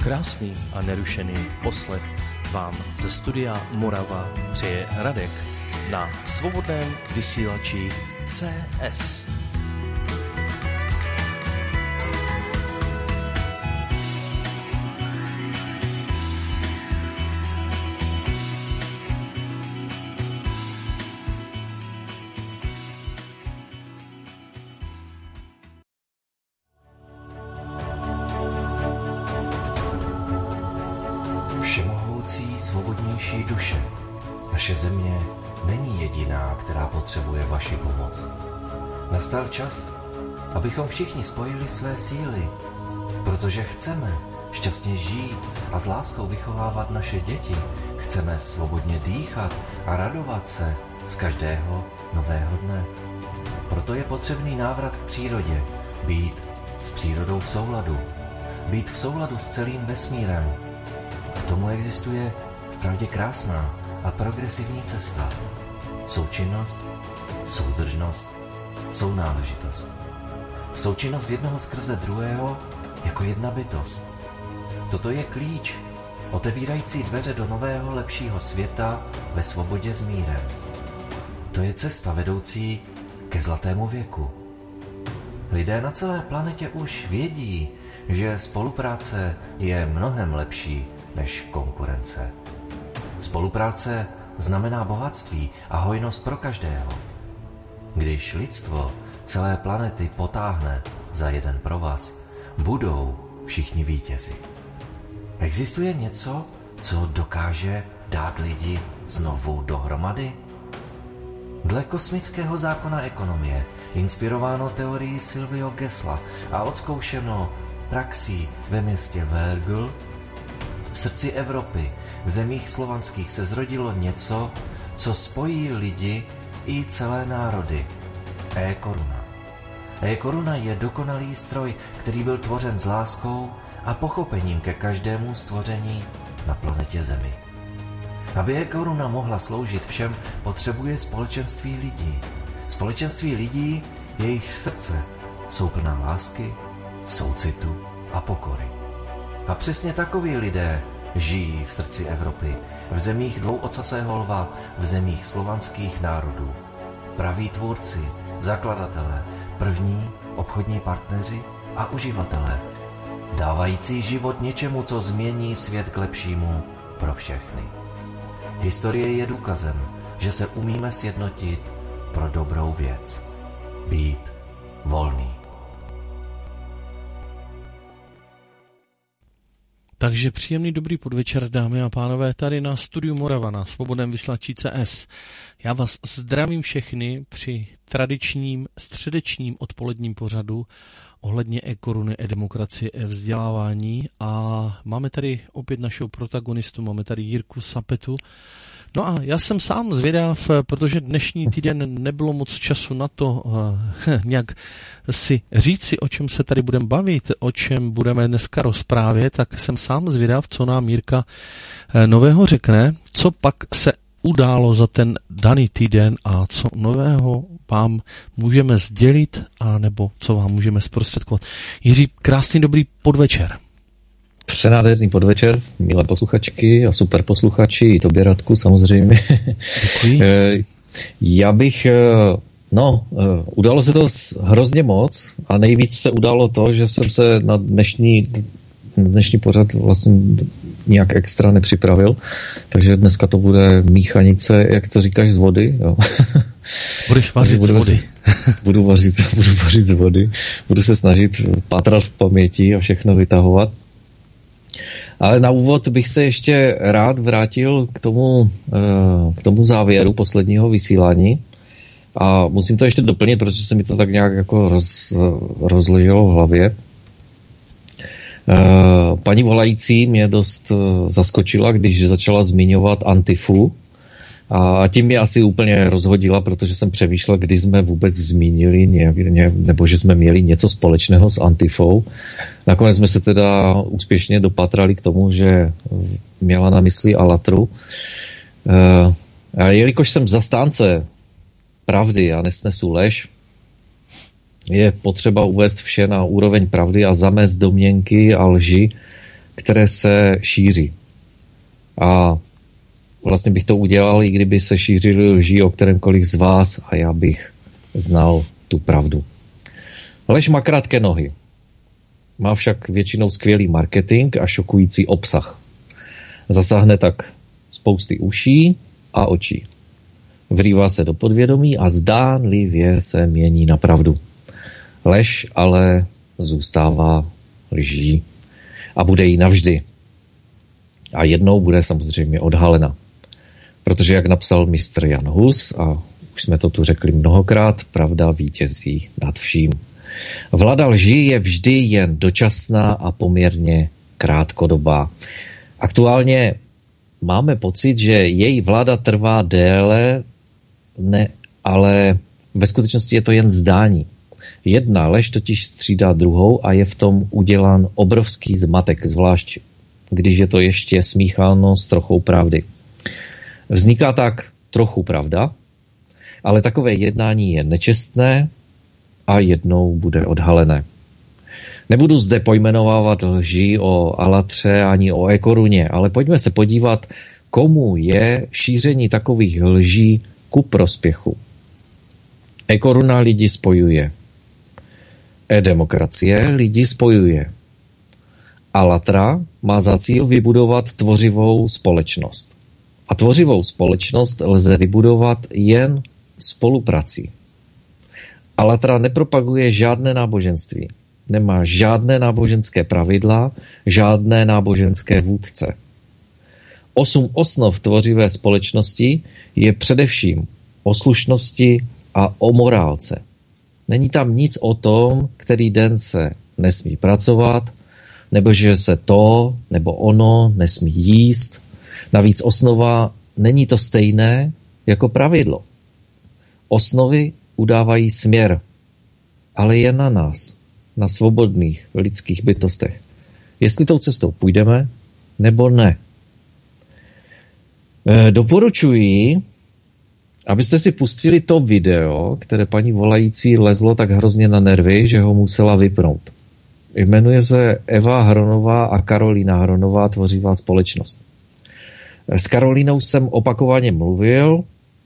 Krásný a nerušený poslech vám ze studia Morava přeje Radek na svobodném vysílači CS. Všemohoucí, svobodnější duše, naše země není jediná, která potřebuje vaši pomoc. Nastal čas, abychom všichni spojili své síly, protože chceme šťastně žít a s láskou vychovávat naše děti. Chceme svobodně dýchat a radovat se z každého nového dne. Proto je potřebný návrat k přírodě, být s přírodou v souladu, být v souladu s celým vesmírem. K tomu existuje vpravdě krásná a progresivní cesta. Součinnost, soudržnost, sounáležitost. Součinnost jednoho skrze druhého jako jedna bytost. Toto je klíč, otevírající dveře do nového, lepšího světa ve svobodě s mírem. To je cesta vedoucí ke zlatému věku. Lidé na celé planetě už vědí, že spolupráce je mnohem lepší než konkurence. Spolupráce znamená bohatství a hojnost pro každého. Když lidstvo celé planety potáhne za jeden provaz, budou všichni vítězi. Existuje něco, co dokáže dát lidi znovu dohromady? Dle kosmického zákona ekonomie, inspirováno teorií Silvio Gesla a odzkoušeno praxí ve městě Vergl, v srdci Evropy, v zemích slovanských se zrodilo něco, co spojí lidi i celé národy. E-koruna. E-koruna je dokonalý stroj, který byl tvořen s láskou a pochopením ke každému stvoření na planetě Zemi. Aby e-koruna mohla sloužit všem, potřebuje společenství lidí. Společenství lidí, jejich srdce jsou plná lásky, soucitu a pokory. A přesně takoví lidé žijí v srdci Evropy, v zemích dvouocasého lva, v zemích slovanských národů. Praví tvůrci, zakladatelé, první obchodní partneři a uživatelé, dávající život něčemu, co změní svět k lepšímu pro všechny. Historie je důkazem, že se umíme sjednotit pro dobrou věc. Být volný. Takže příjemný dobrý podvečer, dámy a pánové, tady na studiu Morava na svobodném vysílači CS. Já vás zdravím všechny při tradičním středečním odpoledním pořadu ohledně e-koruny, e-demokracie, e-vzdělávání a máme tady opět našeho protagonistu, máme tady Jirku Sapetu. No a já jsem sám zvědav, protože dnešní týden nebylo moc času na to nějak si říci, o čem se tady budeme bavit, o čem budeme dneska rozprávět, tak jsem sám zvědav, co nám Jirka nového řekne, co pak se událo za ten daný týden a co nového vám můžeme sdělit, anebo co vám můžeme zprostředkovat. Jiří, krásný dobrý podvečer. Přenádherný podvečer, milé posluchačky a super posluchači, i tobě, Radku, samozřejmě. Děkuji. Já bych, udalo se to hrozně moc a nejvíc se událo to, že jsem se na dnešní pořad vlastně nějak extra nepřipravil, takže dneska to bude míchanice, jak to říkáš, z vody. Jo. Budeš vařit z vody. Budu vařit z vody, budu se snažit pátrat v paměti a všechno vytahovat. Ale na úvod bych se ještě rád vrátil k tomu závěru posledního vysílání a musím to ještě doplnit, protože se mi to tak nějak jako rozleželo v hlavě. Paní volající mě dost zaskočila, když začala zmiňovat Antifu a tím mě asi úplně rozhodila, protože jsem přemýšlel, kdy jsme vůbec zmínili nebo že jsme měli něco společného s Antifou. Nakonec jsme se teda úspěšně dopatrali k tomu, že měla na mysli Allatru. A jelikož jsem zastánce pravdy a nesnesu lež, je potřeba uvést vše na úroveň pravdy a zamést domněnky a lži, které se šíří. A vlastně bych to udělal, i kdyby se šířily lži o kterémkoliv z vás a já bych znal tu pravdu. Lež má krátké nohy. Má však většinou skvělý marketing a šokující obsah. Zasáhne tak spousty uší a očí. Vrývá se do podvědomí a zdánlivě se mění na pravdu. Lež ale zůstává lží a bude jí navždy. A jednou bude samozřejmě odhalena. Protože, jak napsal mistr Jan Hus, a už jsme to tu řekli mnohokrát, pravda vítězí nad vším. Vláda lži je vždy jen dočasná a poměrně krátkodobá. Aktuálně máme pocit, že její vláda trvá déle, ale ve skutečnosti je to jen zdání. Jedna lež totiž střídá druhou a je v tom udělán obrovský zmatek, zvlášť když je to ještě smícháno s trochou pravdy. Vzniká tak trochu pravda, ale takové jednání je nečestné a jednou bude odhalené. Nebudu zde pojmenovávat lži o Alatře ani o ekoruně, ale pojďme se podívat, komu je šíření takových lží ku prospěchu. Ekoruna lidi spojuje. E-demokracie lidi spojuje. Alatra má za cíl vybudovat tvořivou společnost. A tvořivou společnost lze vybudovat jen spoluprací. Alatra nepropaguje žádné náboženství. Nemá žádné náboženské pravidla, žádné náboženské vůdce. 8 osnov tvořivé společnosti je především o slušnosti a o morálce. Není tam nic o tom, který den se nesmí pracovat, nebo že se to nebo ono nesmí jíst. Navíc osnova není to stejné jako pravidlo. Osnovy udávají směr, ale je na nás, na svobodných lidských bytostech, jestli tou cestou půjdeme, nebo ne. Doporučuji, abyste si pustili to video, které paní volající lezlo tak hrozně na nervy, že ho musela vypnout. Jmenuje se Eva Hronová a Karolína Hronová tvořivá společnost. S Karolínou jsem opakovaně mluvil,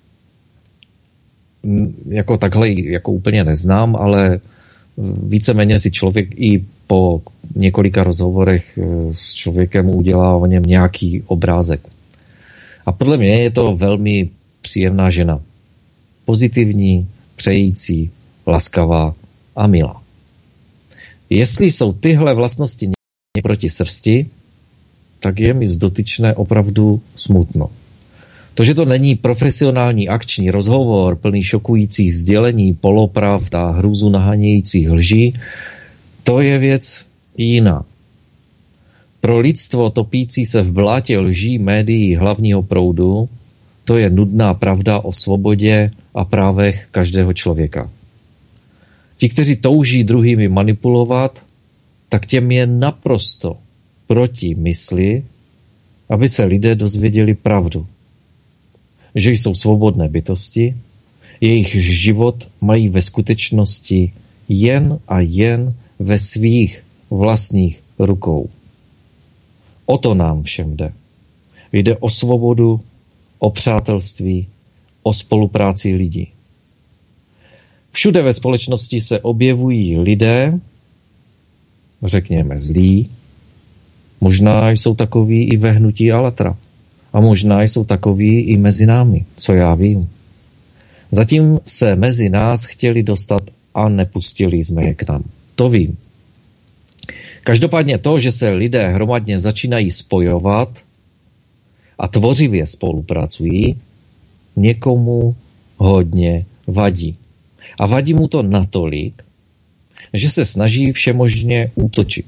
jako takhle jako úplně neznám, ale víceméně si člověk i po několika rozhovorech s člověkem udělá o něm nějaký obrázek. A podle mě je to velmi příjemná žena. Pozitivní, přející, laskavá a milá. Jestli jsou tyhle vlastnosti proti srsti, tak je mi z dotyčné opravdu smutno. To, že to není profesionální akční rozhovor plný šokujících sdělení, polopravd a hrůzu nahánějících lží, to je věc jiná. Pro lidstvo topící se v blátě lží médií hlavního proudu, to je nudná pravda o svobodě a právech každého člověka. Ti, kteří touží druhými manipulovat, tak těm je naprosto proti mysli, aby se lidé dozvěděli pravdu. Že jsou svobodné bytosti, jejich život mají ve skutečnosti jen a jen ve svých vlastních rukou. O to nám všem jde. Jde o svobodu, o přátelství, o spolupráci lidí. Všude ve společnosti se objevují lidé, řekněme zlí, možná jsou takoví i ve hnutí Alatra. A možná jsou takoví i mezi námi, co já vím. Zatím se mezi nás chtěli dostat a nepustili jsme je k nám. To vím. Každopádně to, že se lidé hromadně začínají spojovat a tvořivě spolupracují, někomu hodně vadí. A vadí mu to natolik, že se snaží všemožně útočit.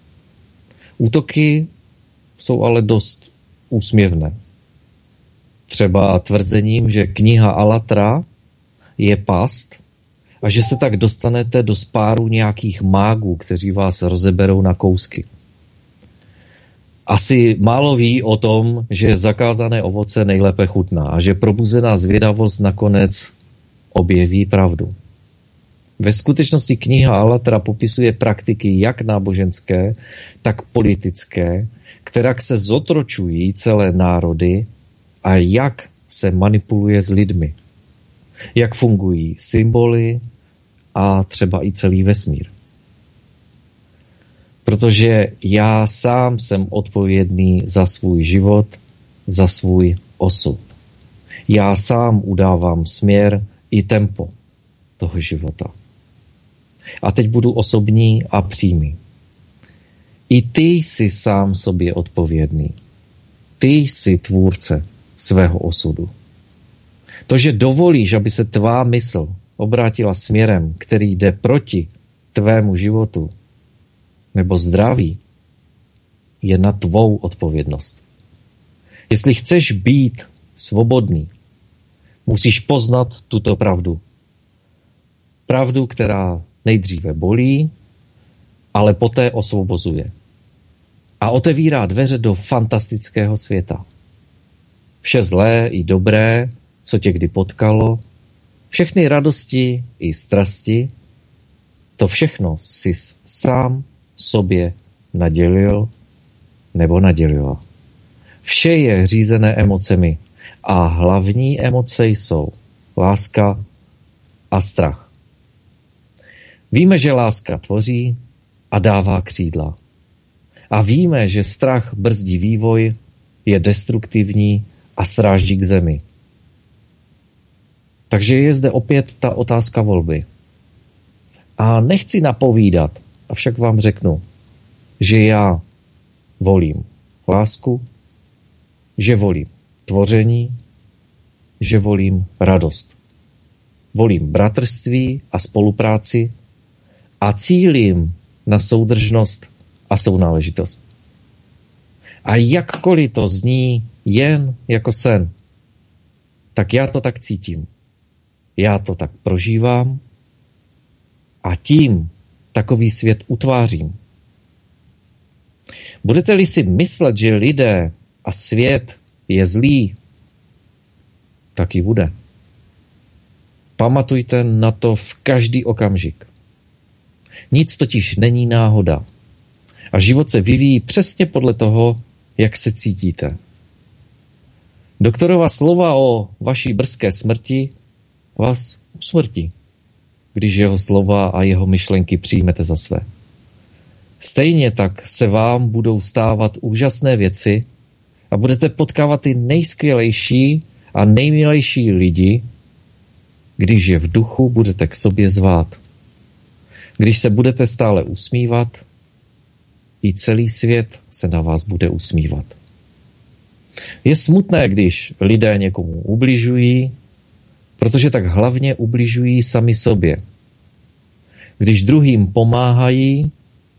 Útoky jsou ale dost úsměvné. Třeba tvrzením, že kniha Alatra je past a že se tak dostanete do spáru nějakých mágů, kteří vás rozeberou na kousky. Asi málo ví o tom, že zakázané ovoce nejlépe chutná a že probuzená zvědavost nakonec objeví pravdu. Ve skutečnosti kniha Allatra popisuje praktiky jak náboženské, tak politické, kterak se zotročují celé národy a jak se manipuluje s lidmi. Jak fungují symboly a třeba i celý vesmír. Protože já sám jsem odpovědný za svůj život, za svůj osud. Já sám udávám směr i tempo toho života. A teď budu osobní a přímý. I ty jsi sám sobě odpovědný. Ty jsi tvůrce svého osudu. To, že dovolíš, aby se tvá mysl obrátila směrem, který jde proti tvému životu nebo zdraví, je na tvou odpovědnost. Jestli chceš být svobodný, musíš poznat tuto pravdu. Pravdu, která nejdříve bolí, ale poté osvobozuje. A otevírá dveře do fantastického světa. Vše zlé i dobré, co tě kdy potkalo, všechny radosti i strasti, to všechno jsi sám sobě nadělil nebo nadělila. Vše je řízené emocemi a hlavní emoce jsou láska a strach. Víme, že láska tvoří a dává křídla. A víme, že strach brzdí vývoj, je destruktivní a sráždí k zemi. Takže je zde opět ta otázka volby. A nechci napovídat, avšak vám řeknu, že já volím lásku, že volím tvoření, že volím radost. Volím bratrství a spolupráci a cílím na soudržnost a sounáležitost. A jakkoliv to zní jen jako sen, tak já to tak cítím. Já to tak prožívám a tím takový svět utvářím. Budete-li si myslet, že lidé a svět je zlý, tak i bude. Pamatujte na to v každý okamžik. Nic totiž není náhoda. A život se vyvíjí přesně podle toho, jak se cítíte. Doktorova slova o vaší brzké smrti vás usmrtí, když jeho slova a jeho myšlenky přijmete za své. Stejně tak se vám budou stávat úžasné věci a budete potkávat ty nejskvělejší a nejmilejší lidi, když je v duchu budete k sobě zvát. Když se budete stále usmívat, i celý svět se na vás bude usmívat. Je smutné, když lidé někomu ubližují, protože tak hlavně ubližují sami sobě. Když druhým pomáhají,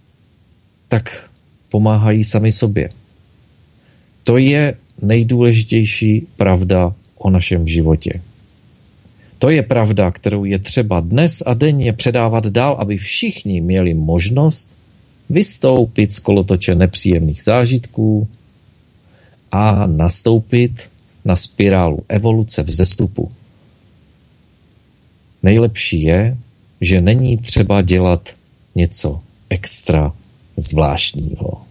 tak pomáhají sami sobě. To je nejdůležitější pravda o našem životě. To je pravda, kterou je třeba dnes a denně předávat dál, aby všichni měli možnost vystoupit z kolotoče nepříjemných zážitků a nastoupit na spirálu evoluce vzestupu. Nejlepší je, že není třeba dělat něco extra zvláštního.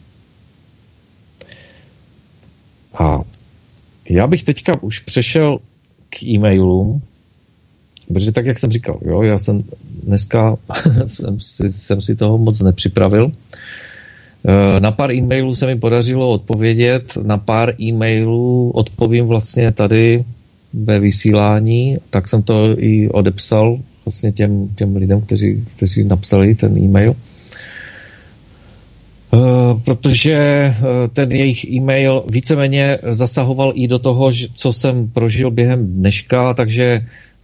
A já bych teďka už přešel k e-mailům, protože tak, jak jsem říkal, jo, já jsem dneska jsem si toho moc nepřipravil. Na pár e-mailů se mi podařilo odpovědět, na pár e-mailů odpovím vlastně tady ve vysílání, tak jsem to i odepsal vlastně těm lidem, kteří napsali ten e-mail. Protože ten jejich e-mail víceméně zasahoval i do toho, co jsem prožil během dneška, takže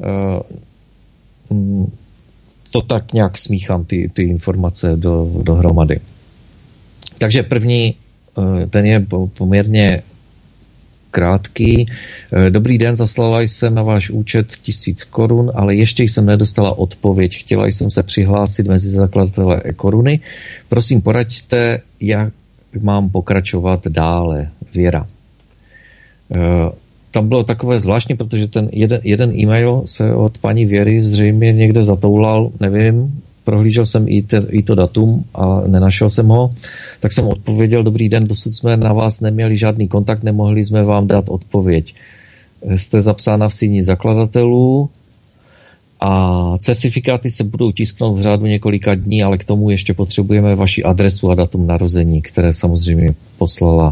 to tak nějak smíchám ty informace dohromady. Takže první, ten je poměrně krátký. Dobrý den, zaslala jsem na váš účet 1000 korun, ale ještě jsem nedostala odpověď. Chtěla jsem se přihlásit mezi zakladatele e-koruny. Prosím, poraďte, jak mám pokračovat dále. Věra. tam bylo takové zvláštní, protože ten jeden e-mail se od paní Věry zřejmě někde zatoulal, nevím, prohlížel jsem i to datum a nenašel jsem ho, tak jsem odpověděl, dobrý den, dosud jsme na vás neměli žádný kontakt, nemohli jsme vám dát odpověď. Jste zapsána v síni zakladatelů a certifikáty se budou tisknout v řádu několika dní, ale k tomu ještě potřebujeme vaši adresu a datum narození, které samozřejmě poslala.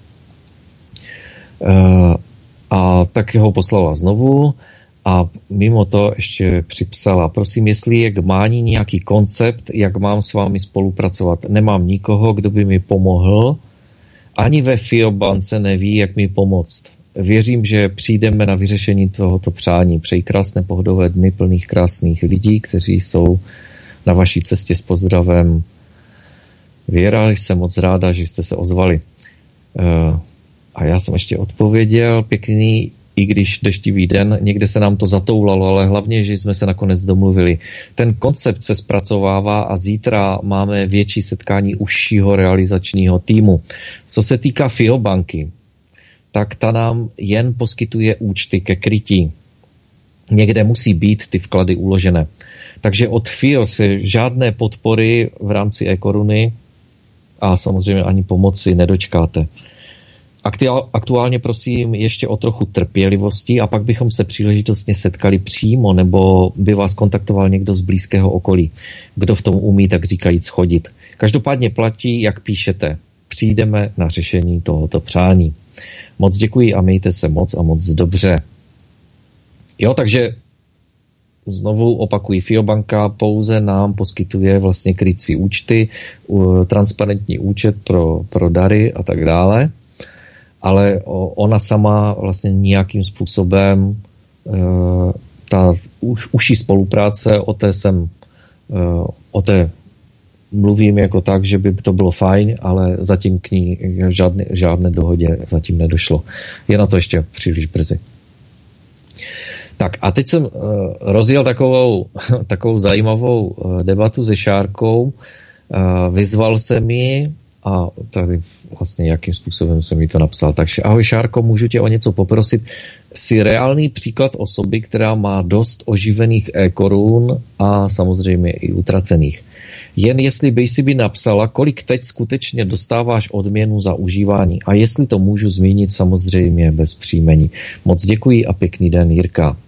A tak ho poslala znovu a mimo to ještě připsala. Prosím, jestli je k mání nějaký koncept, jak mám s vámi spolupracovat. Nemám nikoho, kdo by mi pomohl. Ani ve FIO-bance neví, jak mi pomoct. Věřím, že přijdeme na vyřešení tohoto přání. Přeji krásné pohodové dny plných krásných lidí, kteří jsou na vaší cestě s pozdravem. Věra, jsem moc ráda, že jste se ozvali. A já jsem ještě odpověděl, pěkný, i když deštivý den, někde se nám to zatoulalo, ale hlavně, že jsme se nakonec domluvili. Ten koncept se zpracovává a zítra máme větší setkání užšího realizačního týmu. Co se týká FIO banky, tak ta nám jen poskytuje účty ke krytí. Někde musí být ty vklady uložené. Takže od FIO se žádné podpory v rámci e-koruny a samozřejmě ani pomoci nedočkáte. Aktuálně prosím ještě o trochu trpělivosti a pak bychom se příležitostně setkali přímo nebo by vás kontaktoval někdo z blízkého okolí, kdo v tom umí tak říkajíc chodit. Každopádně platí, jak píšete. Přijdeme na řešení tohoto přání. Moc děkuji a mějte se moc a moc dobře. Jo, takže znovu opakuji, FIO banka pouze nám poskytuje vlastně krycí účty, transparentní účet pro dary a tak dále, ale ona sama vlastně nějakým způsobem ta užší spolupráce, o té mluvím jako tak, že by to bylo fajn, ale zatím k ní žádné dohodě zatím nedošlo. Je na to ještě příliš brzy. Tak a teď jsem rozjel takovou zajímavou debatu se Šárkou, vyzval jsem ji a tady vlastně jakým způsobem jsem jí to napsal. Takže ahoj Šárko, můžu tě o něco poprosit. Jsi reálný příklad osoby, která má dost oživených e-korun a samozřejmě i utracených. Jen jestli by si napsala, kolik teď skutečně dostáváš odměnu za užívání a jestli to můžu zmínit samozřejmě bez příjmení. Moc děkuji a pěkný den, Jirka.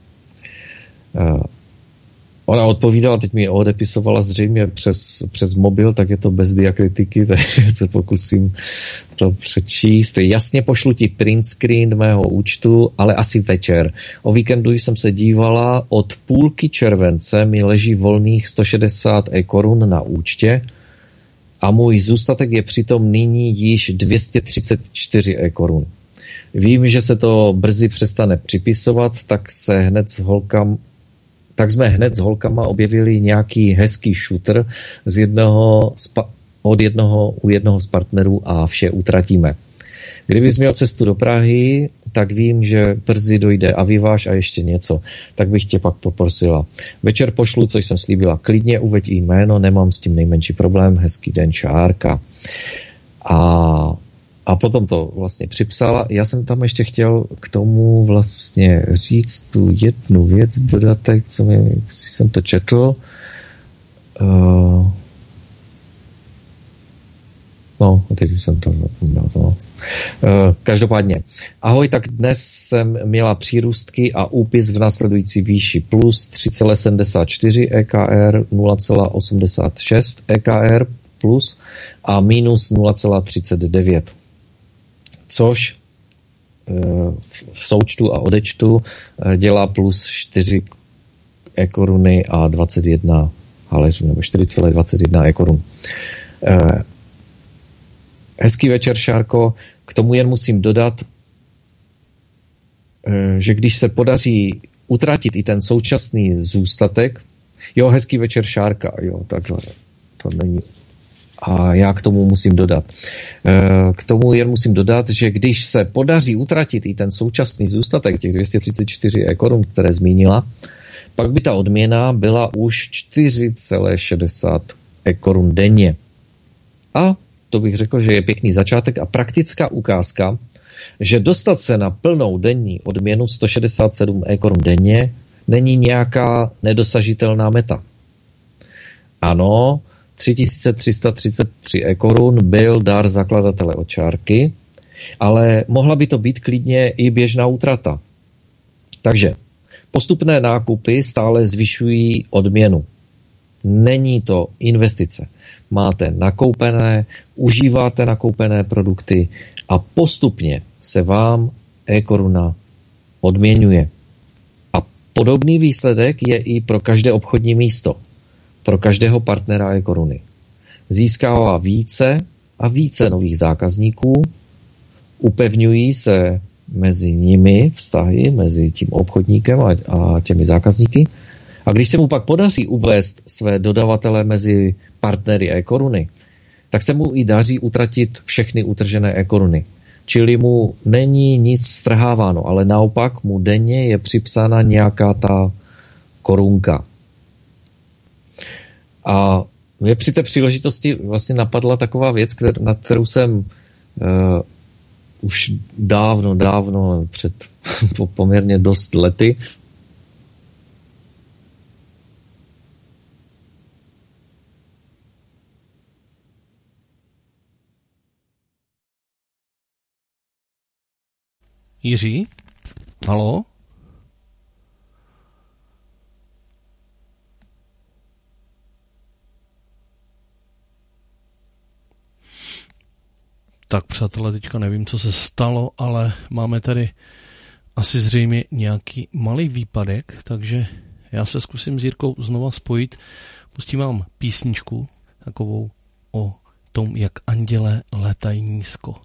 Ona odpovídala, teď mi odepisovala zřejmě přes mobil, tak je to bez diakritiky, takže se pokusím to přečíst. Jasně pošlu ti print screen mého účtu, ale asi večer. O víkendu jsem se dívala, od půlky července mi leží volných 160 korun na účtě a můj zůstatek je přitom nyní již 234 korun. Vím, že se to brzy přestane připisovat, tak jsme hned s holkama objevili nějaký hezký shooter u jednoho z partnerů a vše utratíme. Kdybys měl cestu do Prahy, tak vím, že brzy dojde Aviváž a ještě něco. Tak bych tě pak poprosila. Večer pošlu, co jsem slíbila. Klidně uveď jméno, nemám s tím nejmenší problém. Hezký den, Šárka. A potom to vlastně připsala. Já jsem tam ještě chtěl k tomu vlastně říct tu jednu věc, dodatek, si jsem to četl. Teď už jsem to zapomněl. Každopádně. Ahoj, tak dnes jsem měla přírůstky a úpis v následující výši plus 3,74 EKR, 0,86 EKR plus a minus 0,39. Což v součtu a odečtu dělá plus 4 koruny a 21 haléřů, nebo 4,21 korun. Hezký večer, Šárko. K tomu jen musím dodat, že když se podaří utratit i ten současný zůstatek, hezký večer, Šárka, takhle, to není. A já k tomu musím dodat, že když se podaří utratit i ten současný zůstatek, těch 234 korun, které zmínila, pak by ta odměna byla už 4,60 korun denně. A to bych řekl, že je pěkný začátek a praktická ukázka, že dostat se na plnou denní odměnu 167 korun denně není nějaká nedosažitelná meta. Ano, 3333 korun byl dar zakladatele od čárky, ale mohla by to být klidně i běžná útrata. Takže postupné nákupy stále zvyšují odměnu. Není to investice. Máte nakoupené, užíváte nakoupené produkty a postupně se vám e-koruna odměňuje. A podobný výsledek je i pro každé obchodní místo, pro každého partnera e-koruny. Získává více a více nových zákazníků, upevňují se mezi nimi vztahy, mezi tím obchodníkem a těmi zákazníky. A když se mu pak podaří uvést své dodavatele mezi partnery e-koruny, tak se mu i daří utratit všechny utržené e-koruny. Čili mu není nic strháváno, ale naopak mu denně je připsána nějaká ta korunka. A mě při té příležitosti vlastně napadla taková věc, nad kterou jsem už dávno, před poměrně dost lety, Jiří? Haló? Tak přátelé, teďka nevím, co se stalo, ale máme tady asi zřejmě nějaký malý výpadek, takže já se zkusím s Jirkou znova spojit. Pustím vám písničku takovou o tom, jak andělé létají nízko.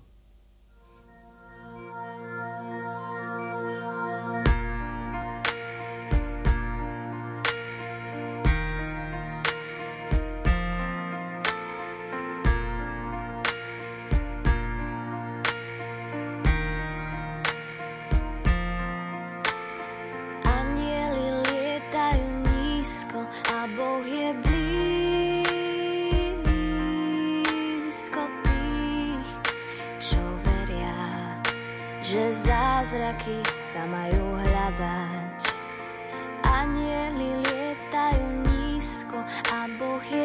Zázraky sa majú hľadať. Anjeli lietajú nízko a Boh je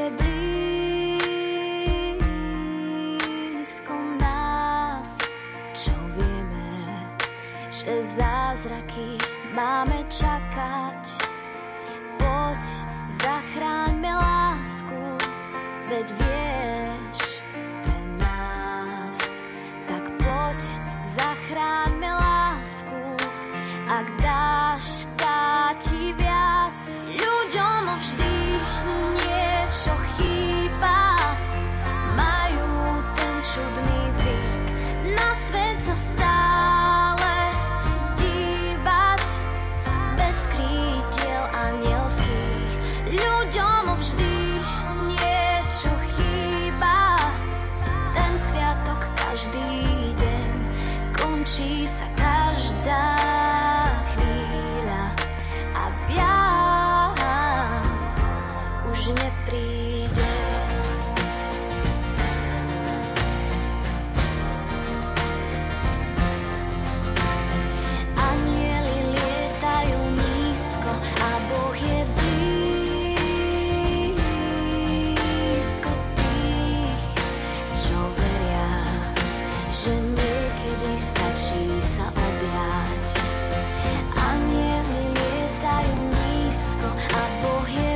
blízko nás. Čo vieme, že zázraky máme čakať. Poď, zachráňme lásku, veď vieš pre nás. Tak poď, zachráňme lásku, ak dáš, dá ti viac. Ľuďom vždy niečo chýba, majú ten čudný zvyk na svet sa stále dívať bez krítiel anielských. Ľuďom vždy niečo chýba, ten sviatok každý deň končí sa každá chvíľa a viac už nepríde. Anjeli lietajú nízko a Boh je blízko tých, čo veria, že niekedy stačí sa objať. Anjeli lietajú nízko a Boh je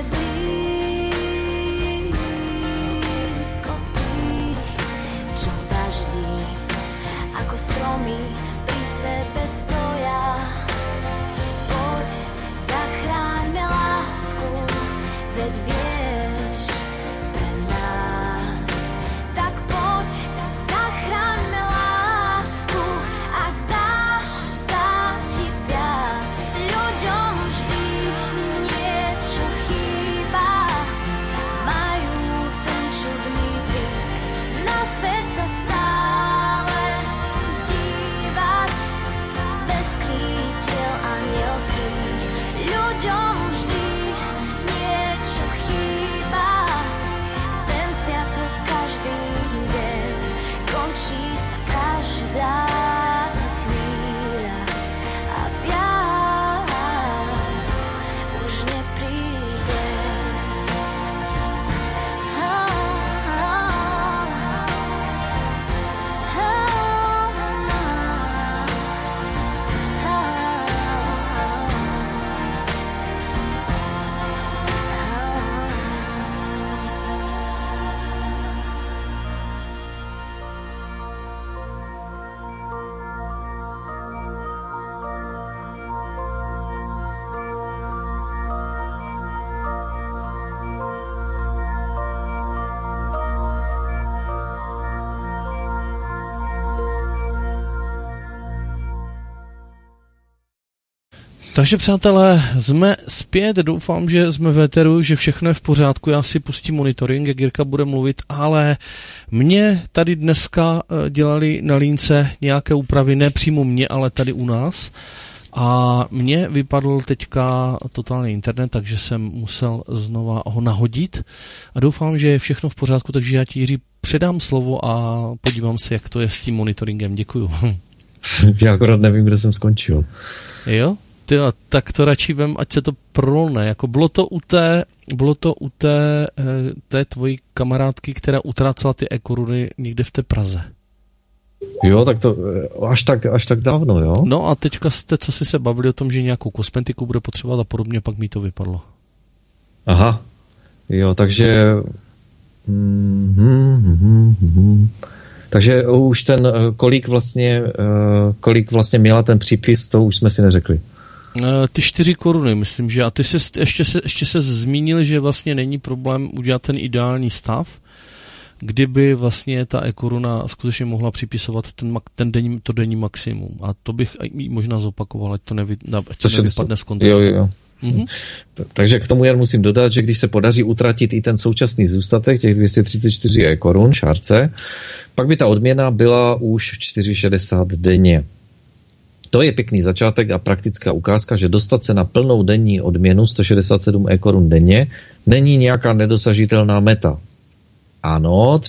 blízko tých, čo v daždi ako stromy pri sebe stoja. Poď, zachráňme lásku, veď vieš pre nás. Tak poď, zachráňme lásku, ak dáš, dá ti viac. Ľuďom vždy niečo chýba, majú ten čudný zvyk na svet sa stále dívať Takže přátelé, jsme zpět, doufám, že jsme v éteru, že všechno je v pořádku, já si pustím monitoring, jak Jirka bude mluvit, ale mě tady dneska dělali na línce nějaké úpravy, ne přímo mě, ale tady u nás. A mně vypadl teďka totálně internet, takže jsem musel znova ho nahodit a doufám, že je všechno v pořádku, takže já ti, Jiří, předám slovo a podívám se, jak to je s tím monitoringem. Děkuju. Já akorát nevím, kde jsem skončil. Jo? Tyjo, tak to radši vem, ať se to prolne. Jako bylo to u té tvojí kamarádky, která utrácela ty e-koruny někde v té Praze. Jo, tak to až tak dávno, jo? No a teďka jste, co si se bavili o tom, že nějakou kosmetiku bude potřebovat a podobně, pak mi to vypadlo. Aha, jo, takže... Takže už kolik vlastně měla ten přípis, to už jsme si neřekli. Ty 4 koruny, myslím, že. A ty ještě se zmínil, že vlastně není problém udělat ten ideální stav, kdyby vlastně ta e-koruna skutečně mohla připisovat to denní maximum. A to bych možná zopakoval, ať to nevypadne z kontextu. Jo. Mhm. Takže k tomu jen musím dodat, že když se podaří utratit i ten současný zůstatek, těch 234 e-korun, šárce, pak by ta odměna byla už 4,60 denně. To je pěkný začátek a praktická ukázka, že dostat se na plnou denní odměnu 167 e-korun denně není nějaká nedosažitelná meta. Ano,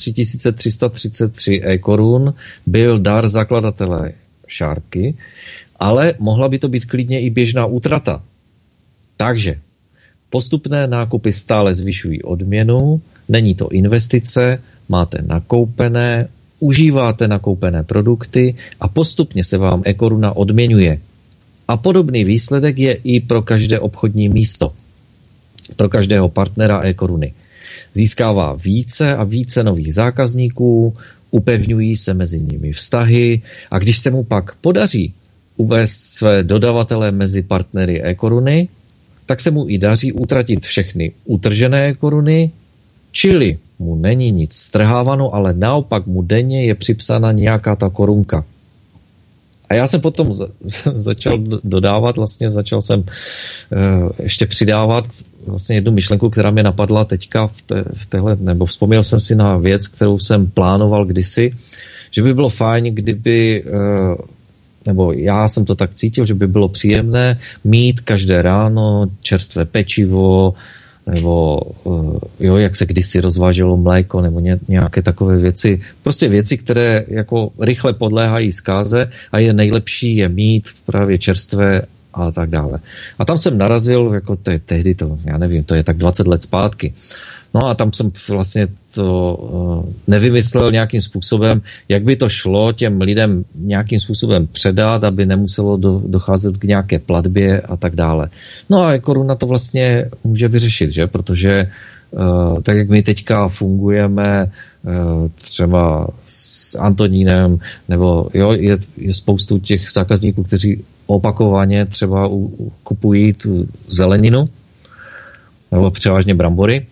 3333 e-korun byl dar zakladatele šárky, ale mohla by to být klidně i běžná útrata. Takže postupné nákupy stále zvyšují odměnu, není to investice, máte nakoupené, užíváte nakoupené produkty a postupně se vám e-koruna odměňuje. A podobný výsledek je i pro každé obchodní místo, pro každého partnera e-koruny. Získává více a více nových zákazníků, upevňují se mezi nimi vztahy a když se mu pak podaří uvést své dodavatele mezi partnery e-koruny, tak se mu i daří utratit všechny utržené e-koruny, čili mu není nic strháváno, ale naopak mu denně je připsána nějaká ta korunka. A já jsem potom začal dodávat, začal jsem ještě přidávat vlastně jednu myšlenku, která mě napadla teďka v téhle, nebo vzpomněl jsem si na věc, kterou jsem plánoval kdysi, že by bylo fajn, kdyby, nebo já jsem to tak cítil, že by bylo příjemné mít každé ráno čerstvé pečivo, nebo jak se kdysi rozváželo mléko, nebo nějaké takové věci. Prostě věci, které jako rychle podléhají zkáze a je nejlepší je mít právě čerstvé a tak dále. A tam jsem narazil, jako tehdy to, já nevím, to je tak 20 let zpátky. No a tam jsem vlastně to nevymyslel nějakým způsobem, jak by to šlo těm lidem nějakým způsobem předat, aby nemuselo docházet k nějaké platbě a tak dále. No a koruna to vlastně může vyřešit, že? Protože tak, jak my teďka fungujeme třeba s Antonínem, nebo je spoustu těch zákazníků, kteří opakovaně třeba kupují tu zeleninu, nebo převážně brambory,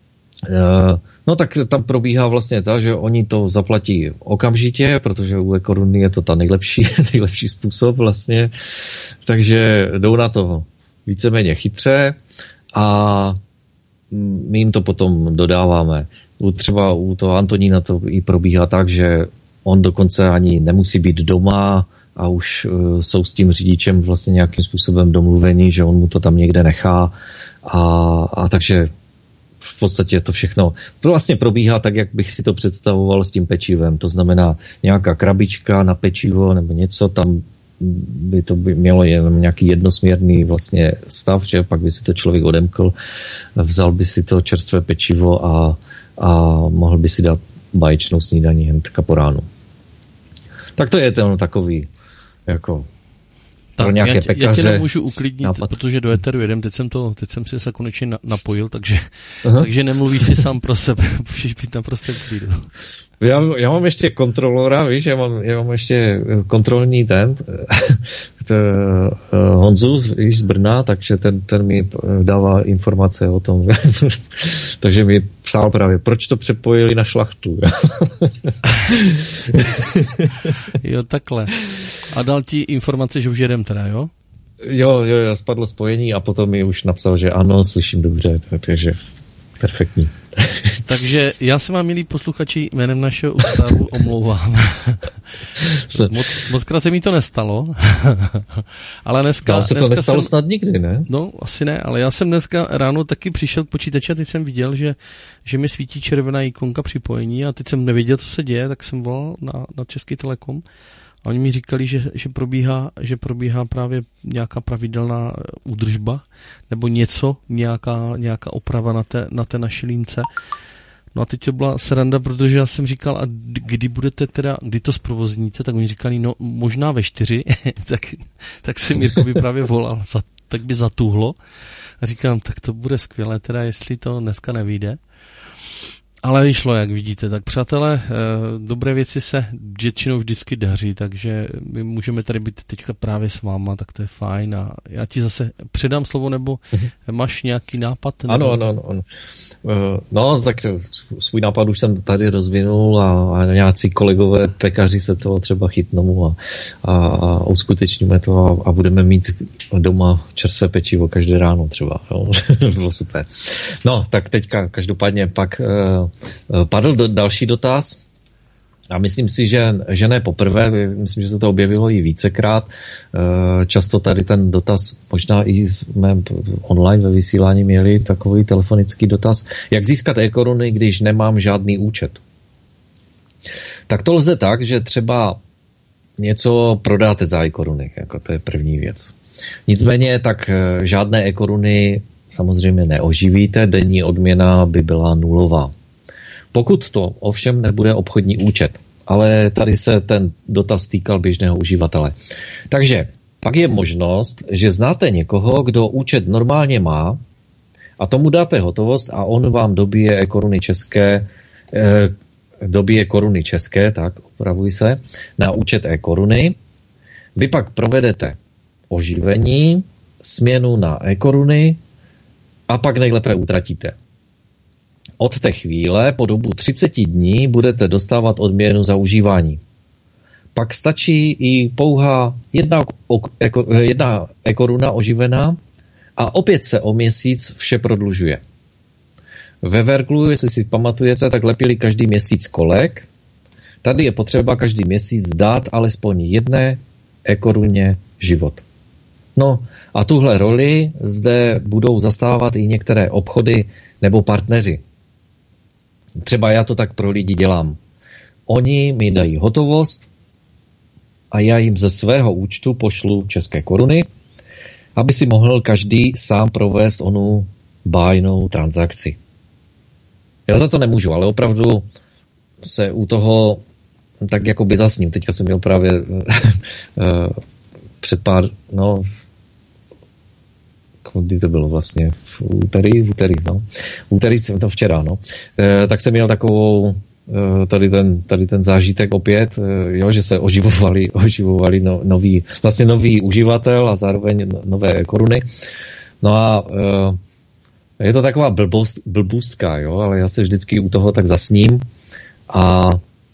no tak tam probíhá vlastně ta, že oni to zaplatí okamžitě, protože u e-koruny je to ta nejlepší způsob vlastně, takže jdou na to víceméně chytře a my jim to potom dodáváme. Třeba u toho Antonína to i probíhá tak, že on dokonce ani nemusí být doma a už jsou s tím řidičem vlastně nějakým způsobem domluvení, že on mu to tam někde nechá a takže v podstatě to všechno vlastně probíhá tak, jak bych si to představoval s tím pečivem. To znamená nějaká krabička na pečivo nebo něco, tam by to mělo jenom nějaký jednosměrný vlastně stav, že pak by si to člověk odemkl, vzal by si to čerstvé pečivo a mohl by si dát báječnou snídaní hnedka po ránu. Tak to je ten takový jako tak, já tě nemůžu uklidnit, protože do éteru jedem, teď jsem si se konečně napojil, takže nemluvíš si sám pro sebe, můžeš být naprosto klidu. Já mám ještě kontrolora, víš, já mám ještě kontrolní Honzu, víš, z Brna, takže ten mi dává informace o tom. Takže mi psal právě, proč to přepojili na šlachtu. Jo, takhle. A dal ti informace, že už jedem teda, jo? Jo, spadlo spojení a potom mi už napsal, že ano, slyším dobře, takže perfektní. Takže já se vám, milí posluchači, jménem našeho ústavu omlouvám. Mockrát se mi to nestalo, ale dneska to nestalo snad nikdy, ne? No, asi ne, ale já jsem dneska ráno taky přišel k počítači a teď jsem viděl, že mi svítí červená ikonka připojení a teď jsem nevěděl, co se děje, tak jsem volal na Český Telekom a oni mi říkali, že probíhá právě nějaká pravidelná údržba nebo nějaká oprava na té naší lince. No a teď to byla sranda, protože já jsem říkal, a kdy to zprovozníte, tak oni říkali, no možná ve 4, tak jsem Mirkovi právě volal, tak by zatuhlo. A říkám, tak to bude skvělé, teda jestli to dneska nevyjde. Ale vyšlo, jak vidíte. Tak přátelé, dobré věci se většinou vždycky daří, takže my můžeme tady být teďka právě s váma, tak to je fajn. A já ti zase předám slovo, nebo máš nějaký nápad? Nebo... Ano. No, tak svůj nápad už jsem tady rozvinul a nějací kolegové pekaři se toho třeba chytnou a uskutečníme to a budeme mít doma čerstvé pečivo každé ráno třeba. No, bylo super. No, tak teďka každopádně pak padl další dotaz a myslím si, že ne poprvé, myslím, že se to objevilo i vícekrát. Často tady ten dotaz, možná i jsme online ve vysílání měli takový telefonický dotaz, jak získat e-koruny, když nemám žádný účet. Tak to lze tak, že třeba něco prodáte za e-koruny, jako to je první věc. Nicméně tak žádné e-koruny samozřejmě neoživíte, denní odměna by byla nulová. Pokud to ovšem nebude obchodní účet, ale tady se ten dotaz týkal běžného uživatele. Takže pak je možnost, že znáte někoho, kdo účet normálně má a tomu dáte hotovost a on vám dobije koruny české, tak opravuj se, na účet e-koruny. Vy pak provedete oživení, směnu na e-koruny a pak nejlépe utratíte. Od té chvíle po dobu 30 dní budete dostávat odměnu za užívání. Pak stačí i pouhá jedna e-koruna oživená a opět se o měsíc vše prodlužuje. Ve Verklu, jestli si pamatujete, tak lepili každý měsíc kolek. Tady je potřeba každý měsíc dát alespoň jedné e-koruně život. No a tuhle roli zde budou zastávat i některé obchody nebo partneři. Třeba já to tak pro lidi dělám. Oni mi dají hotovost a já jim ze svého účtu pošlu české koruny, aby si mohl každý sám provést onu bájnou transakci. Já za to nemůžu, ale opravdu se u toho tak jakoby zasním. Teďka jsem měl právě před kdy to bylo vlastně? V úterý jsem to včera, tak jsem měl takovou tady ten zážitek opět, že se oživovali nový uživatel a zároveň nové koruny. No a je to taková blbůstka, ale já se vždycky u toho tak zasním a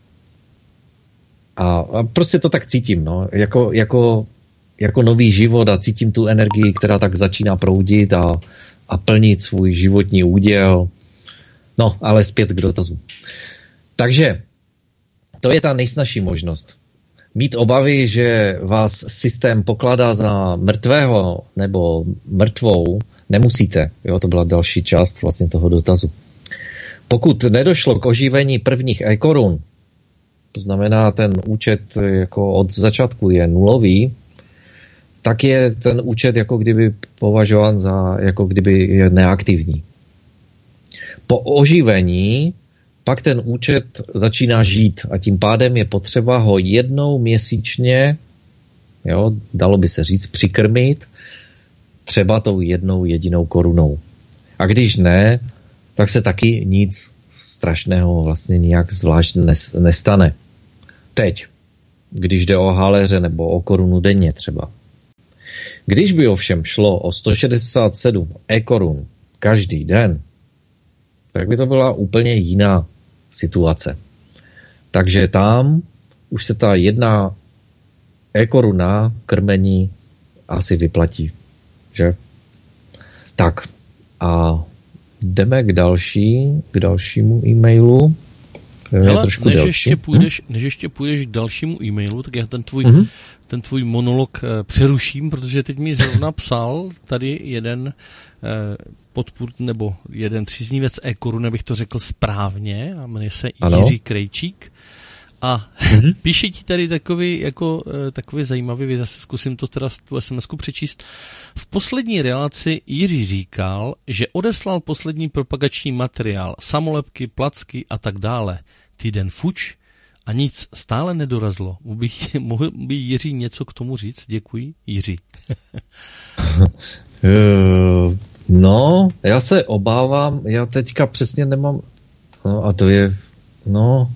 prostě to tak cítím, jako nový život a cítím tu energii, která tak začíná proudit a plnit svůj životní úděl. No, ale zpět k dotazu. Takže to je ta nejsnažší možnost. Mít obavy, že vás systém pokládá za mrtvého nebo mrtvou, nemusíte. To byla další část vlastně toho dotazu. Pokud nedošlo k oživení prvních e-korun, to znamená ten účet jako od začátku je nulový, tak je ten účet jako kdyby považován za, jako kdyby je neaktivní. Po oživení pak ten účet začíná žít a tím pádem je potřeba ho jednou měsíčně, dalo by se říct, přikrmit třeba tou jednou jedinou korunou. A když ne, tak se taky nic strašného vlastně nijak zvlášť nestane. Teď, když jde o haléře nebo o korunu denně třeba. Když by ovšem šlo o 167 e-korun každý den, tak by to byla úplně jiná situace. Takže tam už se ta jedna e-koruna krmení asi vyplatí, že? Tak a jdeme k dalšímu e-mailu. Hele, než ještě půjdeš k dalšímu e-mailu, tak já ten tvůj monolog přeruším, protože teď mi zrovna psal tady jeden nebo jeden příznivec e-koruny, abych to řekl správně, a jmenuje se Jiří Krejčík. A píše ti tady takový zajímavý věc, zase zkusím to teda tu SMS-ku přečíst. V poslední relaci Jiří říkal, že odeslal poslední propagační materiál, samolepky, placky a tak dále. Týden fuč a nic stále nedorazlo. Mohl by Jiří něco k tomu říct? Děkuji, Jiří. No, já se obávám, já teďka přesně nemám, no a to je, no,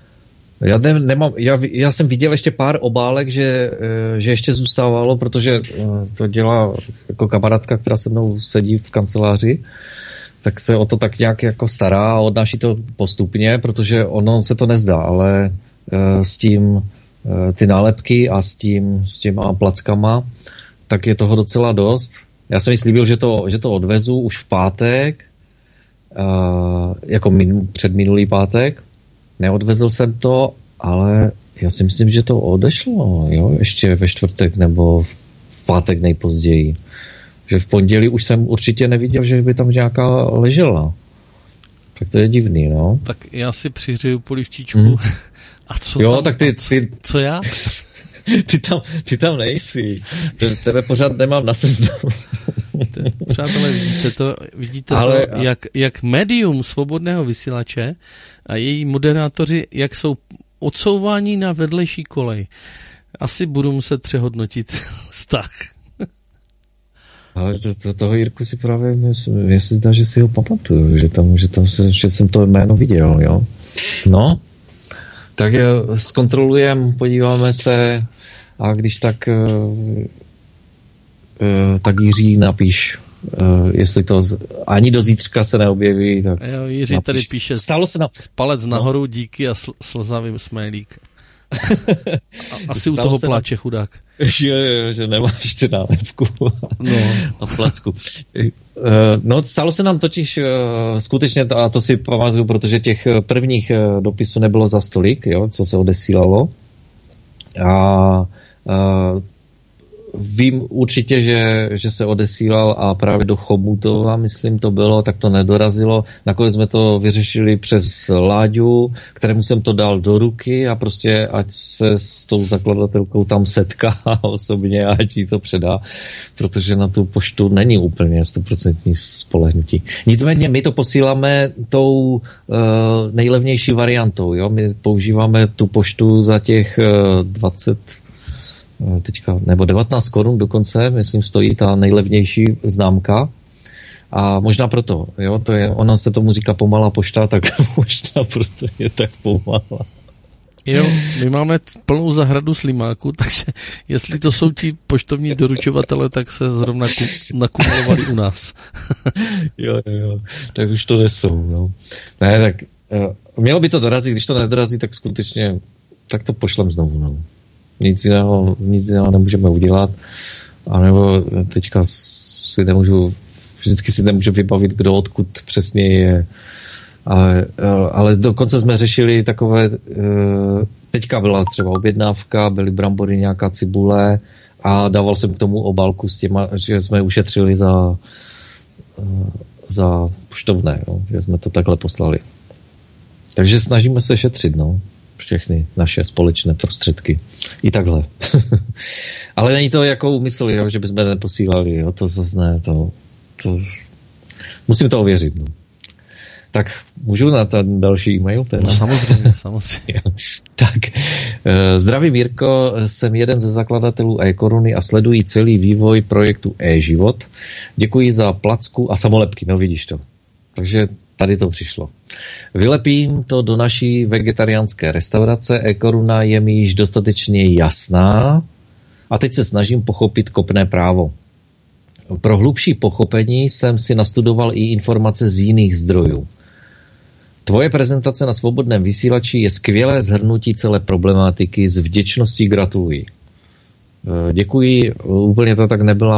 já jsem viděl ještě pár obálek, že ještě zůstávalo, protože to dělá jako kamarádka, která se mnou sedí v kanceláři, tak se o to tak nějak jako stará a odnáší to postupně, protože ono se to nezdá, ale s tím ty nálepky a s těma plackama, tak je toho docela dost. Já jsem jí slíbil, že to odvezu už v pátek, jako předminulý pátek. Neodvezl jsem to, ale já si myslím, že to odešlo, jo, ještě ve čtvrtek nebo v pátek nejpozději. Že v pondělí už jsem určitě neviděl, že by tam nějaká ležela. Tak to je divný, no. Tak já si přihřeju polivčičku. A co jo, tam? Tak co já? Ty tam nejsi. Tebe pořád nemám na seznamu. Přátelé, vidíte ale, to, jak médium svobodného vysílače a její moderátoři, jak jsou odsouváni na vedlejší kolej. Asi budu muset přehodnotit vztah. Ale toho Jirku si právě, mě se zdá, že si ho pamatuju, že jsem to jméno viděl, jo. No, tak zkontrolujeme, podíváme se a když tak Jiří napiš, jestli to ani do zítřka se neobjeví, tak jo, Jiří napiš. Tady píše palec nahoru, díky a slzavým smajlík. Asi u toho pláče chudák. Jo, že nemáš ty nálepku a placku. No, stalo se nám totiž skutečně, a to si pamatuju, protože těch prvních dopisů nebylo za stolik, jo, co se odesílalo. A vím určitě, že se odesílal a právě do Chomutova, myslím, to bylo, tak to nedorazilo. Nakonec jsme to vyřešili přes Láďu, kterému jsem to dal do ruky a prostě ať se s tou zakladatelkou tam setká osobně a ať jí to předá, protože na tu poštu není úplně 100% spolehnutí. Nicméně my to posíláme tou nejlevnější variantou, jo? My používáme tu poštu za těch 19 korun dokonce, myslím, stojí ta nejlevnější známka. A možná proto, jo, ona se tomu říká pomalá pošta, tak možná proto je tak pomalá. Jo, my máme plnou zahradu slimáků, takže jestli to jsou ti poštovní doručovatele, tak se zrovna nakumulovali u nás. Jo, tak už to nesou, no. Ne, tak mělo by to dorazit, když to nedorazí, tak skutečně, tak to pošlem znovu, no. Nic jiného nemůžeme udělat, anebo teďka vždycky si nemůžu vybavit, kdo odkud přesně je. Ale dokonce jsme řešili takové, teďka byla třeba objednávka, byly brambory, nějaká cibule a dával jsem k tomu obálku s těma, že jsme ušetřili za poštovné, jo, že jsme to takhle poslali. Takže snažíme se šetřit, no. Všechny naše společné prostředky. I takhle. Ale není to jako úmysl, jo, že bychom neposílali, jo, to zase ne, to musím to ověřit, no. Tak můžu na ten další e-mail? No, samozřejmě. Tak, zdravím Jirko, jsem jeden ze zakladatelů e-koruny a sleduji celý vývoj projektu e-život. Děkuji za placku a samolepky, no vidíš to. Takže tady to přišlo. Vylepím to do naší vegetariánské restaurace. E-koruna je mi již dostatečně jasná a teď se snažím pochopit kopné právo. Pro hlubší pochopení jsem si nastudoval i informace z jiných zdrojů. Tvoje prezentace na Svobodném vysílači je skvělé shrnutí celé problematiky, s vděčností gratuluji. Děkuji, úplně to tak nebyla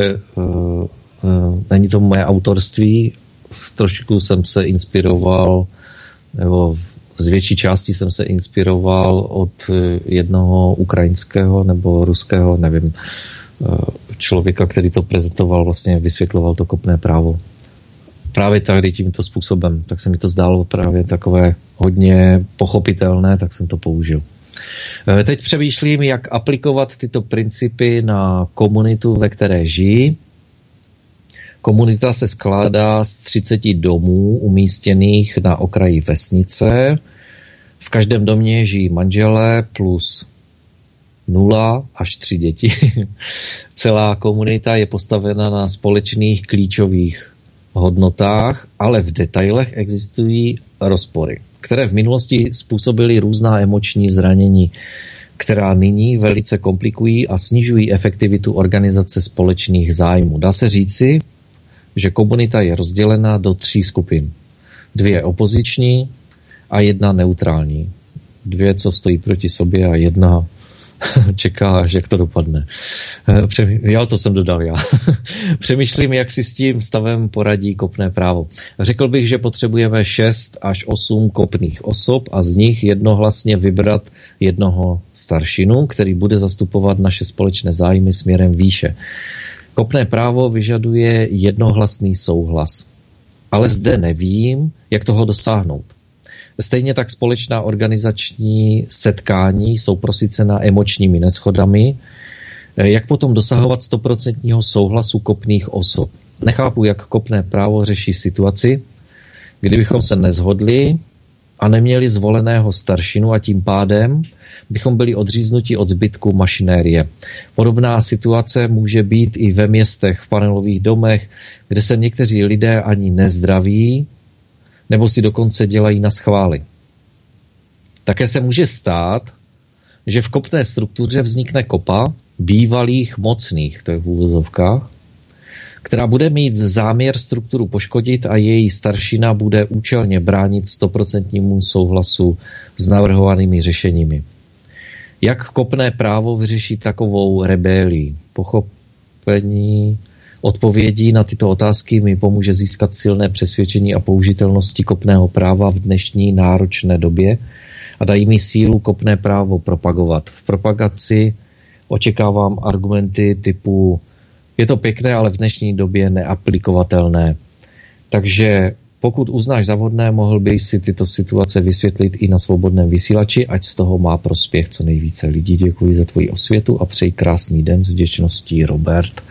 není to moje autorství, trošku jsem se inspiroval, nebo z větší části jsem se inspiroval od jednoho ukrajinského nebo ruského, nevím, člověka, který to prezentoval, vlastně vysvětloval to kopné právo. Právě tady tímto způsobem, tak se mi to zdálo právě takové hodně pochopitelné, tak jsem to použil. Teď přemýšlím, jak aplikovat tyto principy na komunitu, ve které žijí. Komunita se skládá z 30 domů umístěných na okraji vesnice. V každém domě žijí manželé plus 0 až 3 děti. Celá komunita je postavena na společných klíčových hodnotách, ale v detailech existují rozpory, které v minulosti způsobily různá emoční zranění, která nyní velice komplikují a snižují efektivitu organizace společných zájmů. Dá se říci, že komunita je rozdělena do 3 skupin. 2 opoziční a 1 neutrální. 2, co stojí proti sobě, a 1 čeká, jak to dopadne. To jsem dodal já. Přemýšlím, jak si s tím stavem poradí kopné právo. Řekl bych, že potřebujeme 6 až 8 kopných osob a z nich jednohlasně vybrat jednoho staršinu, který bude zastupovat naše společné zájmy směrem výše. Kopné právo vyžaduje jednohlasný souhlas. Ale zde nevím, jak toho dosáhnout. Stejně tak společná organizační setkání jsou prosycena emočními neschodami. Jak potom dosahovat 100% souhlasu kopných osob? Nechápu, jak kopné právo řeší situaci, kdybychom se neshodli a neměli zvoleného staršinu a tím pádem bychom byli odříznuti od zbytku mašinérie. Podobná situace může být i ve městech, v panelových domech, kde se někteří lidé ani nezdraví, nebo si dokonce dělají na schvály. Také se může stát, že v kopné struktuře vznikne kopa bývalých mocných, to je v úvozovkách, která bude mít záměr strukturu poškodit a její staršina bude účelně bránit 100% souhlasu s navrhovanými řešeními. Jak kopné právo vyřeší takovou rebelii? Pochopení odpovědí na tyto otázky mi pomůže získat silné přesvědčení a použitelnosti kopného práva v dnešní náročné době a dají mi sílu kopné právo propagovat. V propagaci očekávám argumenty typu je to pěkné, ale v dnešní době neaplikovatelné. Takže pokud uznáš za vhodné, mohl bych si tyto situace vysvětlit i na svobodném vysílači, ať z toho má prospěch co nejvíce lidí. Děkuji za tvoji osvětu a přeji krásný den, s vděčností, Robert.